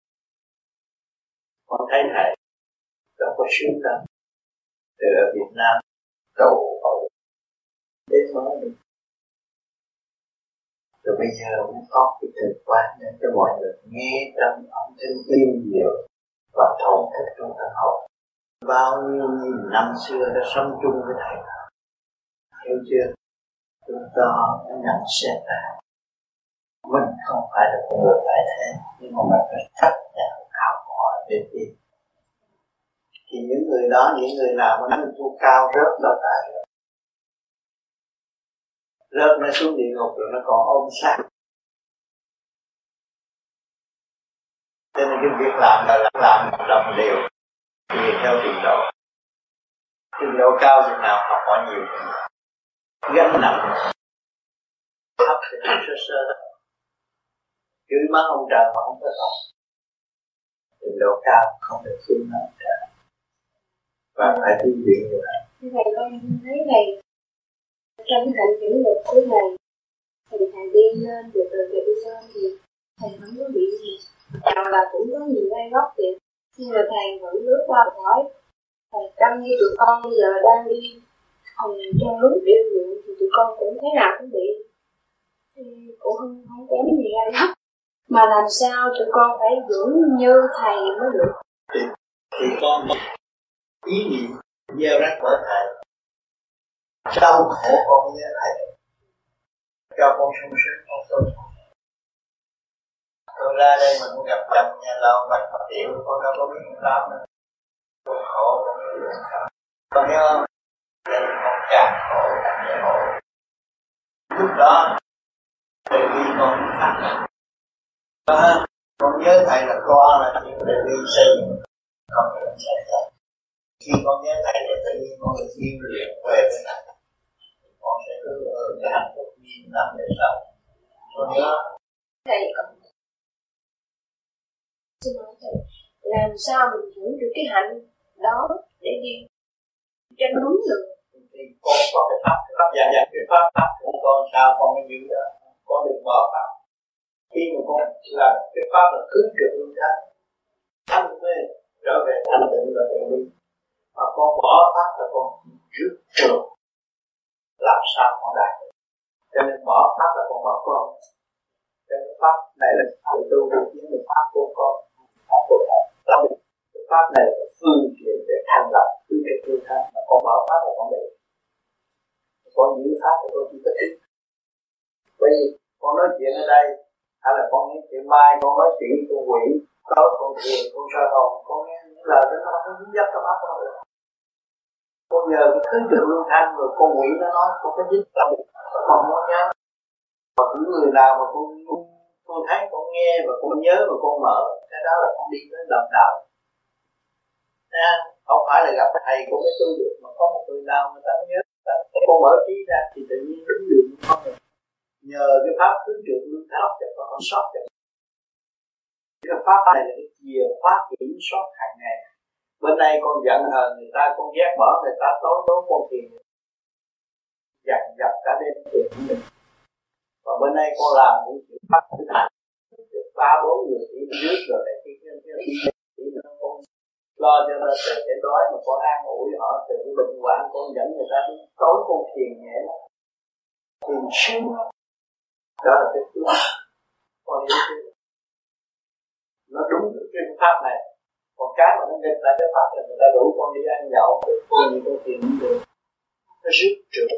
Con thấy thầy đâu có sướng đâu, từ ở Việt Nam cầu hội đến mới đi. Rồi bây giờ mới có cái từ quan để cho mọi người nghe trong âm thanh im nhiều và thổn thức trong thân hồn. Bao nhiêu nghìn năm xưa đã sống chung với thầy, hiểu chưa? Chúng ta đã nhận xét ra mình không phải là con người phải thế, nhưng mà mình phải chấp nhận học hỏi để đi. Thì những người đó, những người nào mà nằm thu cao rớt đâu phải rớt, rớt nó xuống địa ngục rồi nó còn ôm sát. Cho nên cái việc làm là làm đồng đều, tùy theo trình độ. Trình độ cao chừng nào học hỏi nhiều chừng nào, gánh nặng thấp thì nó sơ sơ đó, chửi mắng ông trời mà không có tội. Trình độ cao không được chửi mắng ông trời, và phải tu luyện như vậy. Như thầy con thấy thầy trong cái cảnh kỷ luật của thầy, thì thầy đi lên được rồi thầy đi lên thì thầy không có bị gì, nào là cũng có nhiều gai góc vậy, nhưng mà thầy vẫn lướt qua hỏi thầy trong như tụi con bây giờ đang đi thầy trong lúc biểu luyện thì tụi con cũng thế nào cũng bị, thì cũng không không kém gì gai góc, mà làm sao tụi con phải vững như thầy mới được. Thì, thì con ý niệm gieo rắc bởi thầy, đau khổ con nhớ thầy, cho con sung sướng con tôi. Tôi ra đây mình cũng gặp chồng nhà lầu bạch một triệu, con đâu có biết người ta nữa. Con khổ, con biết người ta. Con nhớ không? Nên con càng khổ, càng dễ khổ. Lúc đó, tự vi con phát triển. Và con nhớ thầy là con là chuyện tự vi xây dựng. Không được xảy ra. Khi con nhớ thầy là tự nhiên con được yêu luyện về với thầy. Con sẽ hứa ở cái hạnh phúc nghìn năm về sau. Con nhớ. Thầy còn xin nói thầy, làm sao mình hiểu được cái hạnh đó để đi trên đúng đường? Thì con có cái pháp, cái pháp dạ dạ cái pháp pháp của con sao con mới giữ đó, con đừng bỏ pháp. Khi mà con làm cái pháp là cứ trực luôn thanh, thanh mê trở về thanh tịnh là tự đi. Mà con bỏ pháp là con rước trường, làm sao con đạt được? Cho nên bỏ pháp là con bỏ con. Cho nên pháp này là tự tu được những người pháp của con, pháp của con. Cái pháp này là phương tiện để thành lập cứ trực luôn thanh, mà con bỏ pháp là con bị. Con giữ pháp thì con chỉ có thích. Bởi vì con nói chuyện ở đây, hay là con nói chuyện mai, con nói chuyện con quỷ, tối con thiền, con soi hồn, con nghe những lời đó nó không dính dấp trong mắt con được. Con nhờ cái thứ trường lưu thanh rồi con quỷ nó nói, con có dính tâm được, con không có nhớ. Mà những người nào mà con, con thấy, con nghe và con nhớ và con mở, cái đó là con đi tới đồng đạo. Nha, không phải là gặp thầy cũng mới tu được, mà có một người nào người ta nhớ, người ta con mở trí ra thì tự nhiên đúng đường con rồi. Nhờ cái pháp thứ trường lưu thanh cho con không sót được. Cái pháp này là cái chìa khóa kiểm soát hàng ngày. Bên đây con giận hờn người ta, con ghét bỏ người ta, tối tối con thiền dằn dập cả đêm thiền của mình. Và bên đây con làm những chuyện pháp thực hành, ba bốn người đi trước rồi lại khi khi khi khi nó con lo cho nó từ cái đói mà con an ủi họ từ cái bệnh hoạn, con dẫn người ta đi tối con thiền nhẹ lắm, thiền sướng lắm. Đó là cái phương con hiểu chưa? Nó đúng cái pháp này. Còn cái mà nó nghịch lại cái pháp là người ta rủ con đi ăn nhậu, con gì con thiền cũng được, nó rước trượt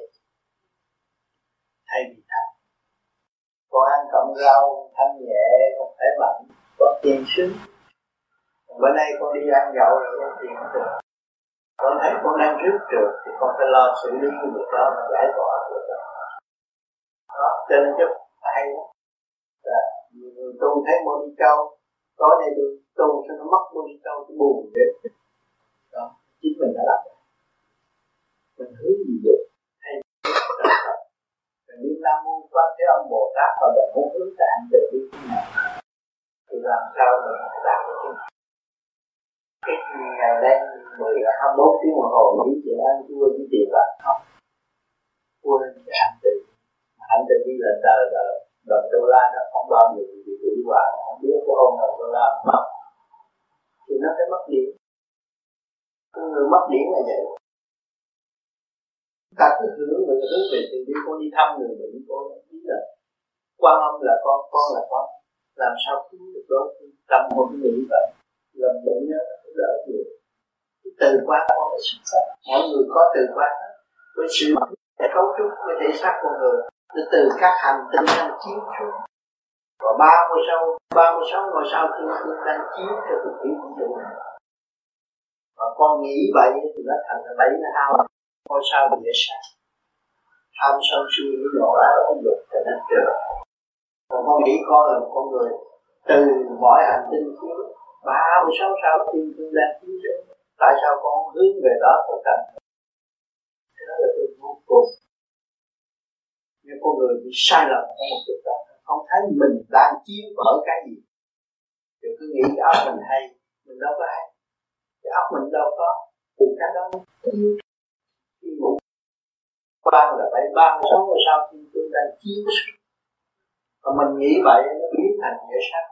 thay vì thanh. Con ăn cọng rau thanh nhẹ, con khỏe mạnh, con thiền sướng. Còn bữa nay con đi ăn nhậu rồi con thiền cũng được. Con thấy con đang rước trượt thì con phải lo xử lý cái việc đó và giải tỏa được đó. Đó, cho nên chứ hay lắm. Là người tu thấy Mô Ni Châu, tối nay tôi tu sao nó mất Mô Ni Châu, tôi buồn vậy. Đó, chính mình đã làm được. Mình hướng gì được hay mình đi Nam Mô Quan Thế Âm Bồ Tát và mình muốn hướng tạng về đi thế nào thì làm sao mình đạt được cái cái ngày đang mười hai mươi bốn tiếng đồng hồ nghĩ chuyện ăn chua với tiền bạc không quên cái hành trình hành trình đi là đời đời đồng đô la nó không bao giờ bị bị hoại, không biết có ôm đồng đô la mất thì nó sẽ mất điện. Người mất điện là vậy. Ta cứ hướng người hướng về từ đi, con đi thăm người bệnh, con biết là Quan Âm là con, con là con, làm sao cứu được đó tâm con nghĩ vậy, làm bệnh nó đỡ nhiều. Từ quan con phải xuất phát, mọi người có từ quan đó, với sự cấu trúc với thể xác con người, từ các hành tinh đang chiếu xuống, và ba mươi sáu, ba mươi sáu ngôi sao thiên phương đang chiếu cho cái tiểu vũ trụ này. Và con nghĩ vậy thì nó thành là bảy mươi hai ngôi sao địa sát. Tham sân si với nộ ái không được thì nó trượt. Còn con nghĩ con là một con người từ mọi hành tinh chiếu ba mươi sáu sao thiên phương đang chiếu xuống. Tại sao con hướng về đó con cần? Thế đó là điều vô cùng. Nhưng con người bị sai lầm trong một chút đó, không thấy mình đang chiếu mở cái gì, thì cứ nghĩ cái óc mình hay, mình đâu có hay, cái óc mình đâu có, từ cái đó chiếu khi ngủ quan là phải ba mươi sáu ngôi sao thiên phương đang chiếu, và mình nghĩ vậy nó biến thành dễ sát.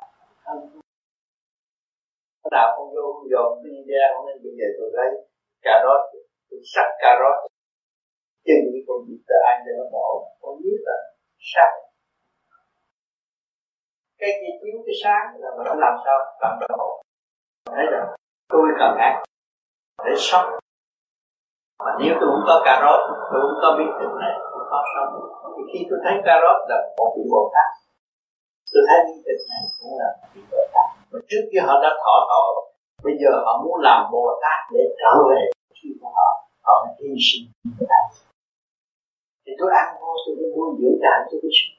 Nào con vô con dồn đi ra, con nên bây giờ tôi lấy cà rốt, tôi sắc cà rốt chừng như con vịt tờ anh để nó bỏ, con biết là sáng. Cái gì chiếu cái sáng là mình phải làm sao làm được hộ. Thấy rằng tôi cần ăn để sống. Mà nếu tôi không có cà rốt, tôi không có biết điều này, có sống. Thì khi tôi thấy cà rốt là một vị Bồ Tát, tôi thấy những thịt này cũng là vị Bồ Tát. Mà trước kia họ đã thọ tội, bây giờ họ muốn làm Bồ Tát để trở về khi của họ, họ hy sinh Bồ Tát. Thì tôi ăn vô, tôi mới nuôi dưỡng đàn cho tôi sinh.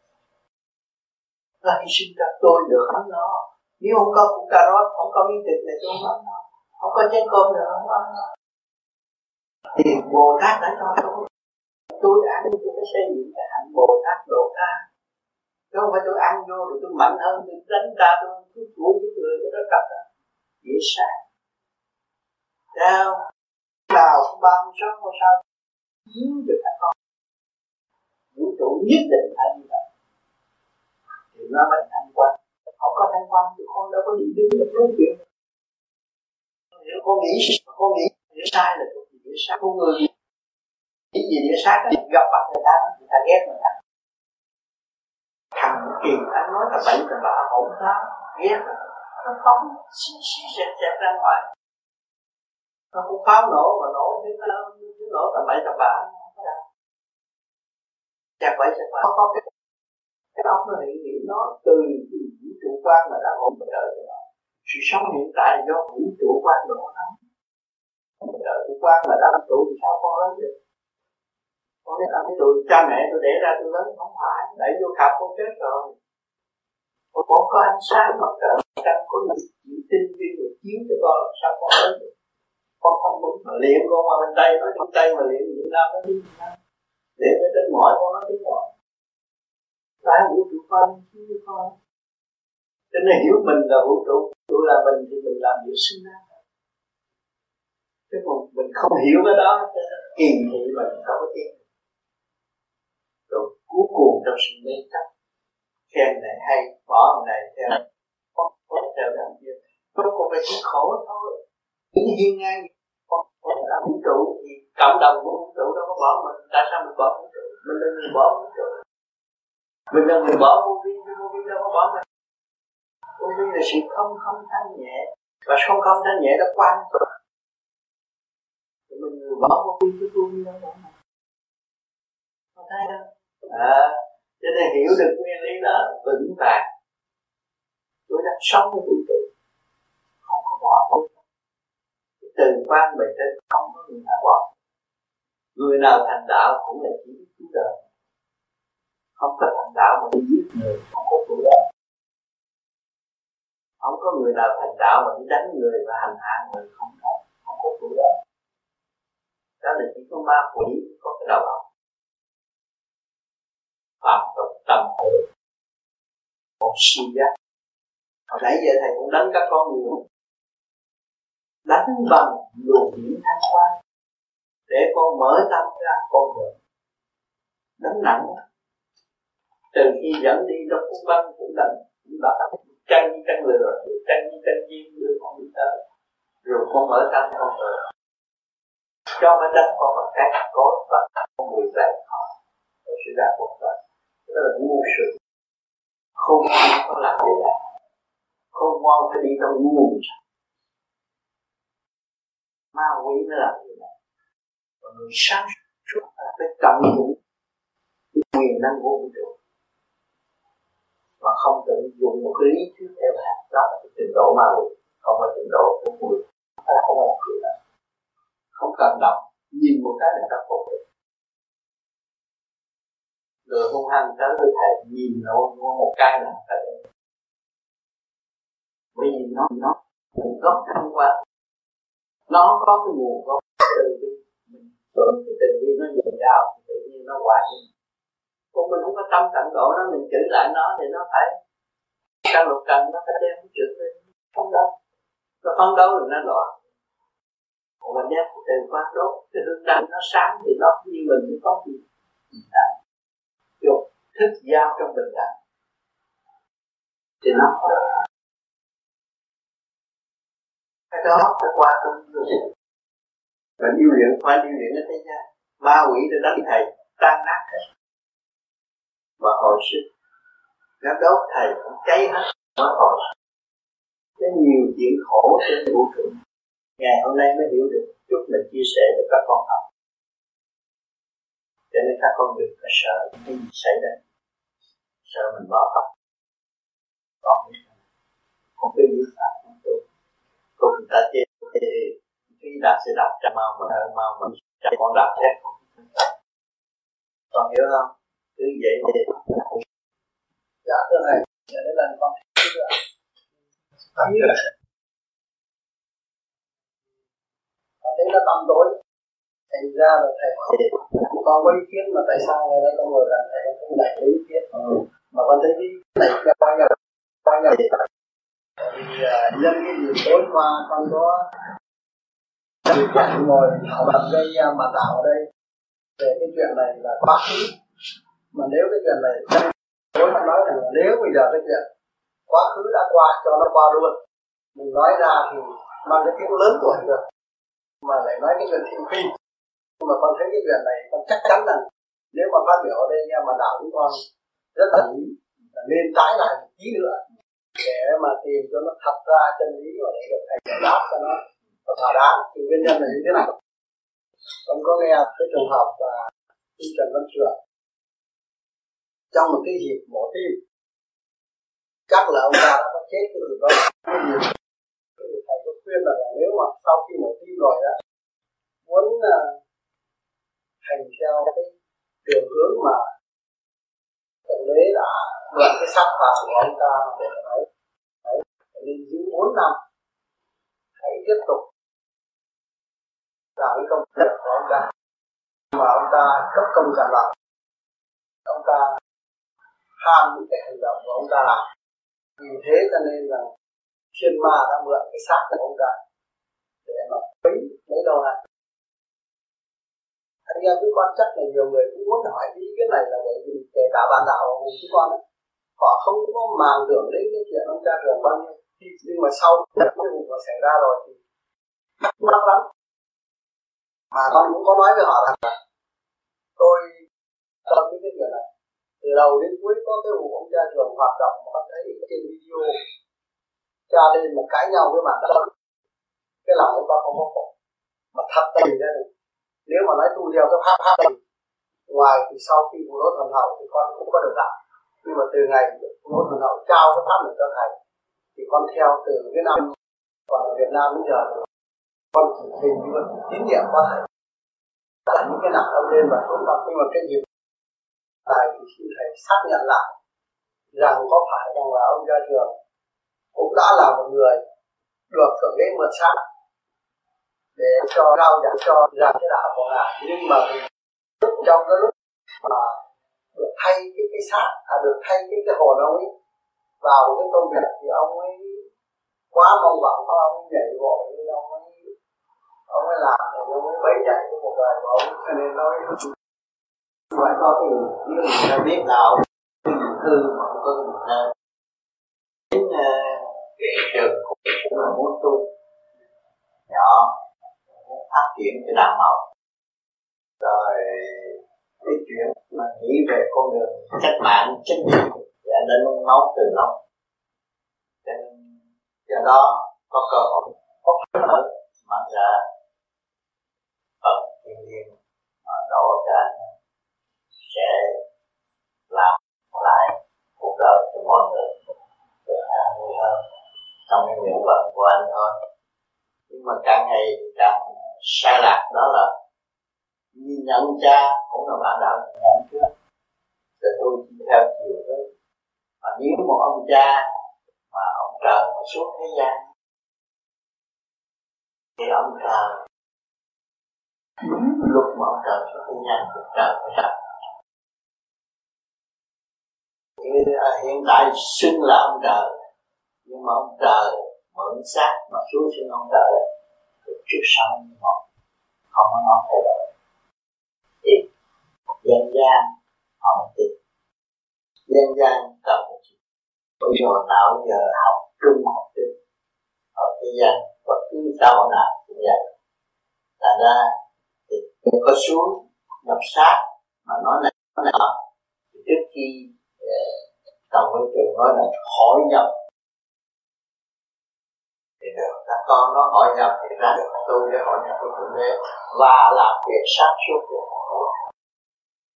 Nó hy sinh cho tôi được ăn nó. Nếu không có củ cà rốt, không có miếng thịt này tôi không ăn nó, không có chén cơm nữa không ăn nó. Thì Bồ Tát đã cho tôi. Tôi ăn tôi phải xây dựng cái hạnh Bồ Tát độ ta. Chứ không phải tôi ăn vô rồi tôi mạnh hơn, tôi đánh ta, tôi cứ chủ với người cho nó cặp đó. Dễ sai. Sao? Nào cũng ba mươi sáu ngôi sao chiếu được các con. Vũ trụ nhất định phải như vậy. Thì nó mới thành quan. Không có thành quan thì con đâu có đi đứng được nói chuyện. Nếu con nghĩ, con nghĩ nghĩ sai là tôi nghĩ sai. Con người nghĩ gì để sai thì gặp mặt người ta, người ta ghét người ta. Thằng kiền anh nói là bậy là bạ hỗn tháo, ghét rồi. Nó phóng xí xí xẹt xẹt ra ngoài. Nó cũng pháo nổ mà nổ thì nó nổ là bậy là bạ. Chặt bậy chặt bạ. Nó có cái cái óc nó hiện hiện nó từ vũ trụ quan mà đã hỗn trợ cho nó. Sự sống hiện tại là do vũ trụ quan độ nó. Hỗn trợ vũ quan mà đã vũ trụ thì sao con lớn được? Con biết là cái tụi cha mẹ tôi để ra tôi lớn không phải, đẩy vô cặp con chết rồi. Con con có ánh sáng mặt trời, con có những tinh vi rồi chiếu cho con làm sao con lớn được? Con không muốn mà luyện con qua bên Tây, nói trong Tây mà luyện Việt Nam nó đi Việt Nam. Để cho đến mỏi con nó đến mỏi. Phải vũ trụ con chiếu cho con. Cho nên hiểu mình là vũ trụ, trụ là mình thì mình làm việc sinh ra. Chứ còn mình không hiểu cái đó, kỳ thị mình không có tiếng. Rồi cuối cùng trong sự mê chấp, khen này hay, bỏ này theo, có có theo làm gì, tôi cũng phải chịu khổ thôi. Những hiên ngang, con con là vũ trụ thì cộng đồng của vũ trụ đâu có bỏ mình, tại sao mình bỏ vũ trụ? Mình là người bỏ vũ trụ, mình là người bỏ vô vi, vô vi đâu có bỏ mình. Vô vi là sự không không thanh nhẹ, và không không thanh nhẹ nó quan trọng. Mình người bỏ vô vi, vô vi đâu bỏ mình. Không thấy đâu. À, cho nên hiểu được nguyên lý đó vững vàng. Tôi đang sống với vũ trụ, không có bỏ tôi. Từ quan về trên không có người nào bỏ. Người nào thành đạo cũng là chỉ biết cứu đời. Không có thành đạo mà đi giết người, không có cứu đời. Không có người nào thành đạo mà đi đánh người và hành hạ người, không có, không có cứu đời. Đó là chỉ có ma quỷ có cái đầu óc. Phạm tục tâm hồn một siêu giác. Hồi nãy giờ thầy cũng đánh các con nhiều, đánh bằng luồng điển thanh quan để con mở tâm ra con người. Đánh nặng từ khi dẫn đi trong cung văn cũng đánh, cũng đã chân như chân lừa, chân như chân diêm đưa con đi tới, rồi con mở tâm con người. Cho nó đánh con bằng cách có và con người dạy họ nó sẽ ra một đời. Đó là ngu sự, không có làm điều này, không ngoan phải đi trong ngu. Ma quỷ nó làm điều này, còn người sáng suốt là phải tận dụng quyền năng của vũ trụ, mà không tự dùng một cái lý thuyết theo hạt. Đó là cái trình độ ma quỷ, không phải trình độ của người. Đó là không có một người nào, không cần đọc, nhìn một cái là các phục được. Rồi hung hăng tới với thầy nhìn nó một cái là thầy bởi vì nó nó nguồn gốc thăng qua, nó có cái nguồn gốc từ bi. Mình tưởng cái từ bi nó dồi dào thì tự nhiên nó hoài. Còn mình không có tâm tận độ nó, mình chửi lại nó thì nó phải trong lục trần nó phải đem cái chuyện lên phấn đấu. Nó phấn đấu rồi nó loạn. Còn mình đem cái từ qua đốt cái hương đăng nó sáng thì nó như mình mới có gì. Dục thức giao trong bình đẳng thì nó có cái đó phải qua trong điều luyện. Và điều luyện phải điều luyện ở thế gian. Ma quỷ đã đánh thầy tan nát hết và hồi sức. Nó đốt thầy cũng cháy hết mới hồi sức. Có nhiều chuyện khổ trên vũ trụ. Ngày hôm nay mới hiểu được, chút mình chia sẻ cho các con học. Cho nên các con đừng có sợ cái gì xảy đến, sợ mình bỏ tập, bỏ không cái gì pháp không tu. Còn người ta chê khi đạp sẽ đạp ra mau mà hơn mau mà chạy con đạp thế không. Con hiểu không? Cứ vậy đi. Dạ thưa thầy, giờ đến lần con thấy được. Con thấy nó tâm tối. Thành ra là thầy hỏi con có ý kiến mà tại sao ngày nay con ngồi gần thầy không nảy ý kiến. Ừ. Mà con thấy cái này cái bao nhiêu bao nhiêu thì uh, nhân cái gì tối qua con có ngồi thảo luận với bạn đạo ở đây về cái chuyện này là quá khứ. Mà nếu cái chuyện này tôi nói rằng là nếu bây giờ cái chuyện quá khứ đã qua cho nó qua luôn, mình nói ra thì mang cái tiếng lớn tuổi rồi mà lại nói cái chuyện thị phi. Nhưng mà con thấy cái chuyện này con chắc chắn rằng nếu mà phát biểu ở đây nha mà đạo chúng con rất là lý là nên trái lại một tí nữa để mà tìm cho nó thật ra chân lý và để được thầy giải đáp cho nó có thỏa đáng. Thì nguyên nhân là như thế nào? Con có nghe cái trường hợp và uh, Trần Văn Trường trong một cái dịp mổ tim, chắc là ông ta đã có chết cái gì đó. Thầy có khuyên là, là nếu mà sau khi mổ tim rồi đó muốn uh, hành theo cái đường hướng mà thượng đế đã mượn cái xác phàm của ông ta để nói nên giữ bốn năm, hãy tiếp tục làm cái công việc của ông ta mà ông ta cấp công cả lòng, ông ta ham những cái hành động của ông ta làm. Vì thế cho nên là thiên ma đã mượn cái xác của ông ta để mà quấy mấy đâu này. Anh em chúng con chắc là nhiều người cũng muốn hỏi ý cái này là bởi vì kể cả bạn đạo của chúng con ấy, họ không có màng tưởng đến cái chuyện ông cha trường bao nhiêu. Nhưng mà sau cái vụ mà xảy ra rồi thì mắc lắm. Mà con cũng có nói với họ rằng là tôi tâm với cái chuyện này từ đầu đến cuối có cái vụ ông cha trường hoạt động mà con thấy trên video cha lên mà cãi nhau với bạn đó, cái lòng của con không có khổ mà thật tình ra này. Nếu mà nói tu theo cái pháp pháp này, ngoài thì sau khi vụ đó thần hậu thì con cũng có được đạo. Nhưng mà từ ngày vụ đó thần hậu trao cái pháp này cho thầy thì con theo từ cái năm còn ở Việt Nam bây giờ con chỉ hình như là tín nhiệm của thầy đặt những cái nặng ông lên và xuống mặt. Nhưng mà cái gì thầy thì xin thầy xác nhận lại rằng có phải rằng là ông Gia Trường cũng đã là một người được thượng đế mượn xác để cho rao giảng cho rằng cái đạo của ngài. Nhưng mà trong cái lúc mà được thay cái cái xác, à được thay cái cái hồn ông ấy vào một cái công việc thì ông ấy quá mong vọng, ông ấy nhảy vội, ông ấy ông ấy làm thì ông ấy bấy nhảy cái cuộc đời của ông, cho nên nói phải có cái gì nếu người ta biết nào cái gì hư mà không có cái gì nên đến trường cũng là muốn tu nhỏ, muốn phát triển cái đạo mẫu rồi cái chuyện mà nghĩ về con đường cách mạng chính trị đã đến máu từ lâu, cho nên do đó có cơ hội có phấn khởi mà ra ở thiên nhiên mà độ cho anh sẽ làm lại cuộc đời của mọi người được an vui hơn trong cái nguyện vọng của anh thôi. Nhưng mà càng ngày càng sai lạc đó là nhìn nhận cha cũng là bạn đạo nhìn nhận trước rồi tôi chỉ theo chiều đó. Mà nếu một ông cha mà ông trời mà xuống thế gian thì ông trời đúng lúc mà ông trời xuống thế gian thì trời phải sạch. Hiện tại xưng là ông trời nhưng mà ông trời mượn xác mà xuống xưng ông trời thì trước sau như một không có nói thay đổi. Thì dân gian họ mới tin, dân gian cần một chuyện bây giờ nào giờ học trung học tin ở thế gian bất cứ sao nào cũng vậy. Thành ra thì không có xuống nhập sát mà nói này nói nọ. Trước khi trong cái trường nói là hỏi nhập thì được các con nó hỏi nhập thì ra được tôi để hỏi nhập của Thượng Đế và làm việc sáng suốt của họ.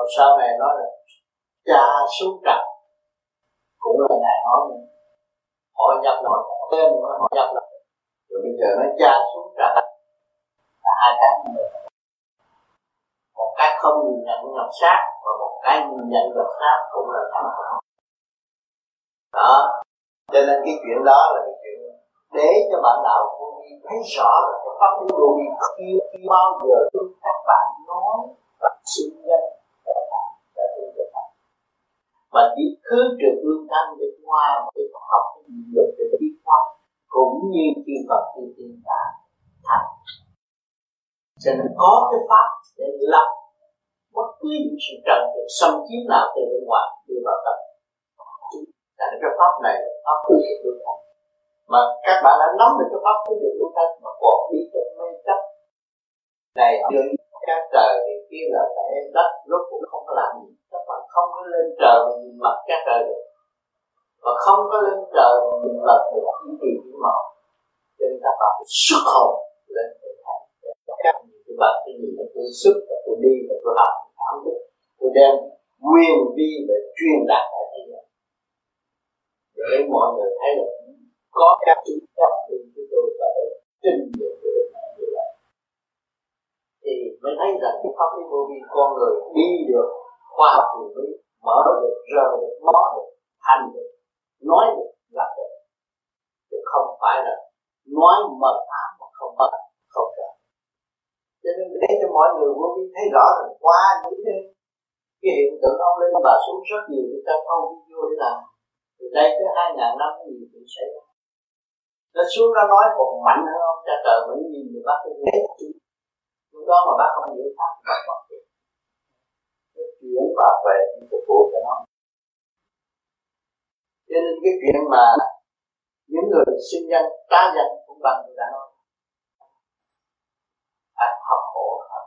sau này nói là cha xuống trần cũng là ngài nói nữa. Họ nhập là họ tên họ nhập là rồi bây giờ nói cha xuống trần là hai cái nữa. Một cái không nhìn nhận nhập sát và một cái nhìn nhận nhập sát cũng là thẳng thẳng. Đó, cho nên cái chuyện đó là cái chuyện để cho bạn đạo vô vi thấy rõ là cái pháp lý vô vi chưa bao giờ chúng các bạn nói và xưng danh các bạn đã từng được học, mà chỉ cứ trượt lương thanh để qua một cái học cái gì được để biết khoa cũng như khi Phật khi tiên đã thành. Cho nên có cái pháp để lập bất cứ những sự trần trừ xâm chiếm nào từ bên ngoài đưa vào tâm. Là cái pháp này là pháp cứ trượt lương thanh. Mà các bạn đã nắm được cái pháp cứ trượt lương thanh mà còn đi trong mê chấp này dưới các trời thì kia là phải đất lúc cũng không có làm gì. Các bạn không có lên trời mà nhìn mặt các trời được, và không có lên trời mà nhìn mặt được những gì chỉ màu. Cho nên các bạn phải xuất hồn lên để thấy các cái bạn cái gì là tôi xuất và tôi đi và tôi học cảm biết tôi đem nguyên vi về truyền đạt lại thế giới để mọi người thấy được có các chúng ta đi với tôi và để trình được cái điều này như vậy thì mới thấy rằng cái pháp lý vô vi con người đi được khoa học thì mới mở được, rờ được, mó được, hành được, nói được, làm được, chứ không phải là nói mờ ám mà không mờ, không rõ. Cho nên để cho mọi người vô vi thấy rõ rằng qua những cái, cái hiện tượng ông lên bà xuống rất nhiều người ta không video để làm. Từ đây tới hai ngàn năm có nhiều chuyện xảy ra. Nó xuống nó nói còn mạnh hơn ông cha trời vẫn nhìn được bác cái ghế lúc đó mà bác không hiểu pháp bác không hiểu cái chuyện và về phục vụ cho nó. Cho nên cái chuyện mà những người sinh danh cá danh cũng bằng người đã nói anh học khổ học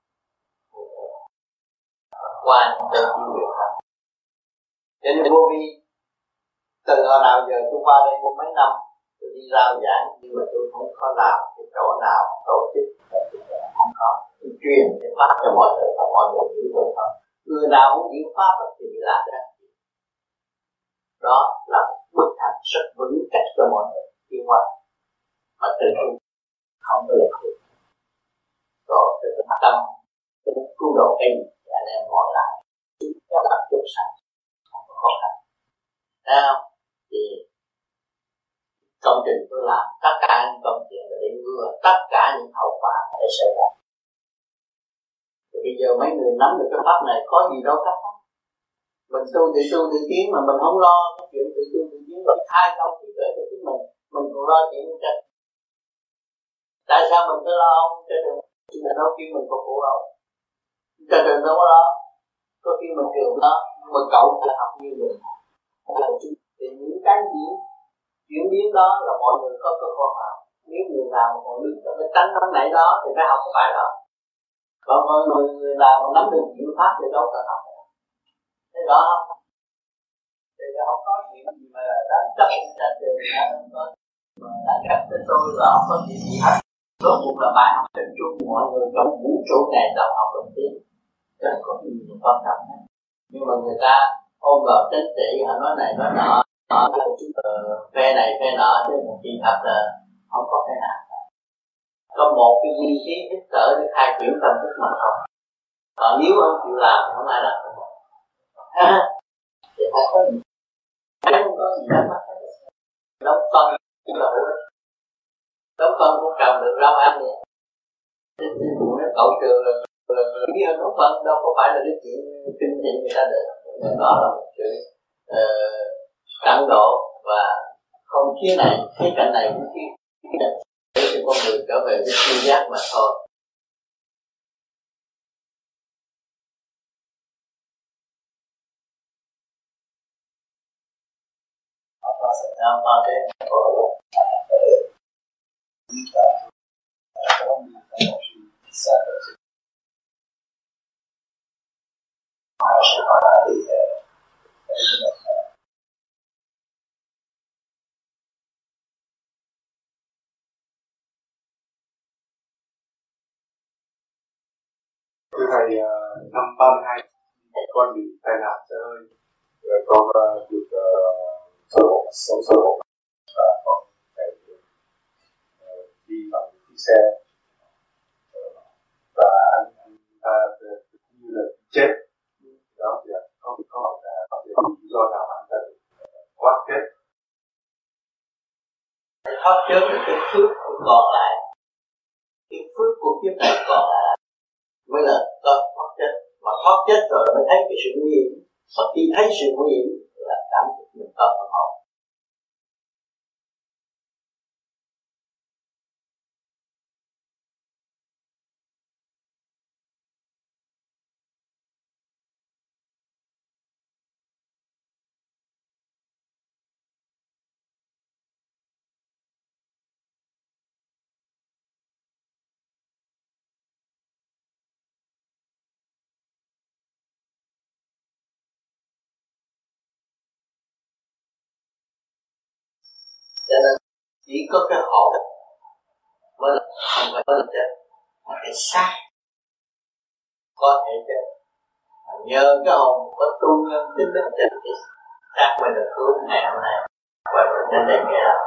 qua những cái chuyện khác. Cho nên vô vi từ hồi nào giờ tôi qua đây một mấy năm tôi đi rao giảng nhưng mà tôi không có làm cái chỗ nào tổ chức không có tôi truyền cái pháp cho mọi người và mọi người hiểu tôi thôi. Người nào cũng hiểu pháp thì bị lạc ra. Đó là một bức thành rất vững chắc cho mọi người tiến qua mà tự nhiên không có lệch được. Rồi từ cái tâm cái cứu độ cái gì thì anh em ngồi lại chúng ta làm chút sẵn không có khó khăn. Thấy không? Thì công trình tôi làm tất cả những công chuyện để ngừa tất cả những hậu quả để xảy ra. Thì bây giờ mấy người nắm được cái pháp này có gì đâu thắc mắc. Mình tu tự tu tự tiến mà mình không lo cái chuyện tự tu tự tiến rồi khai thông trí tuệ cho chính mình, mình còn lo chuyện cho. Tại sao mình cứ lo ông cho đừng là đâu khi mình phục vụ ông, cho đừng đâu có lo, có khi mình trường đó mà cậu là học như mình, thì những cái gì chuyển biến đó là mọi người có cơ hội học. Nếu người nào mà còn đứng trong cái tánh nóng nảy đó thì phải học cái bài đó. Còn mọi người người nào mà nắm được chịu pháp thì đâu cần học. Thấy rõ không? Thì không có chuyện gì mà đánh chấp trả tiền đã không có mà đánh chấp tới tôi là không có chuyện gì hết. Rốt cuộc là bài học trên chung mọi người trong vũ trụ này đồng học đồng tiếng. Chứ không có gì quan trọng hết. Nhưng mà người ta ôm vào chính trị họ nói này nói nọ, họ nói chúng phe này phe nọ chứ một chuyện thật là không có cái nào. Có một cái nguyên khí hít thở để khai triển tâm thức mà thôi. Còn nếu không chịu làm thì không ai làm được. Thì không có gì. Không có gì đâu. Đóng phân cũng là hữu ích. Đóng phân cũng trồng được rau ăn vậy. Cậu trường là biết hơn đóng phân đâu có phải là cái chuyện kinh nghiệm người ta được. Đó là một sự tận độ và không khía này, khía cạnh này cũng khía cạnh để cho con người trở về với siêu giác mà thôi. Now, Monday, or thưa thầy, năm ba mươi hai con bị tai nạn xe hơi, rồi con uh, được sơ bộ sống sơ bộ và con phải uh, đi bằng chiếc xe và anh anh ta như là chết đó thì có bị có có thể lý do nào anh ta được thoát chết. Thoát chết là cái phước còn lại, cái phước của kiếp này còn lại mới là có thoát chết. Mà thoát chết rồi mới thấy cái sự nguy hiểm, và khi thấy sự nguy hiểm là cảm thấy mình có phần hồn. Cho nên chỉ có cái hồn mới là không phải mới là chết, mà cái xác có thể chết. Nhờ cái hồn có tu nhân tính đến chết thì xác mới được cứu ngày hôm nay và đến đây ngày nào.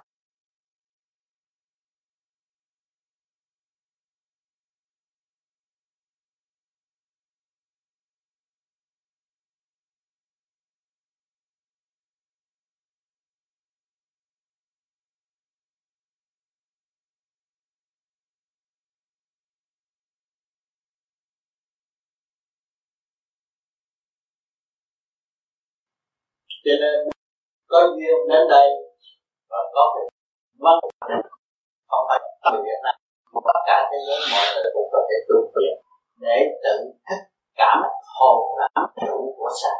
Cho nên có duyên đến đây và có cái mong không phải người Việt Nam mà tất cả thế giới mọi người cũng có thể tu luyện để tự thức cảm hồn làm chủ của sáng.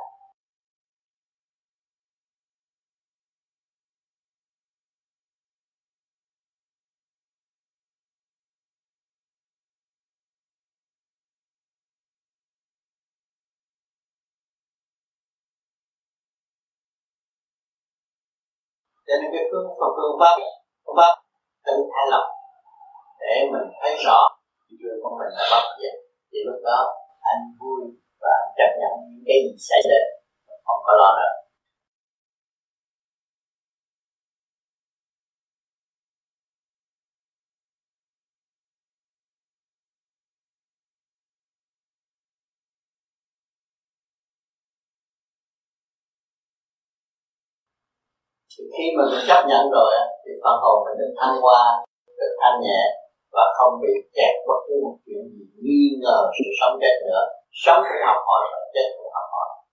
Cho nên cái phương pháp phương pháp phương pháp tự thay lòng để mình thấy rõ chuyện của mình là bao giờ, thì lúc đó anh vui và anh chấp nhận những cái gì xảy đến, không có lo nữa. Thì khi mà mình chấp nhận rồi thì phần hồn mình được thăng hoa, được thanh nhẹ và không bị kẹt bất cứ một chuyện gì nghi ngờ sự sống chết nữa. Sống cũng học hỏi và chết cũng học hỏi.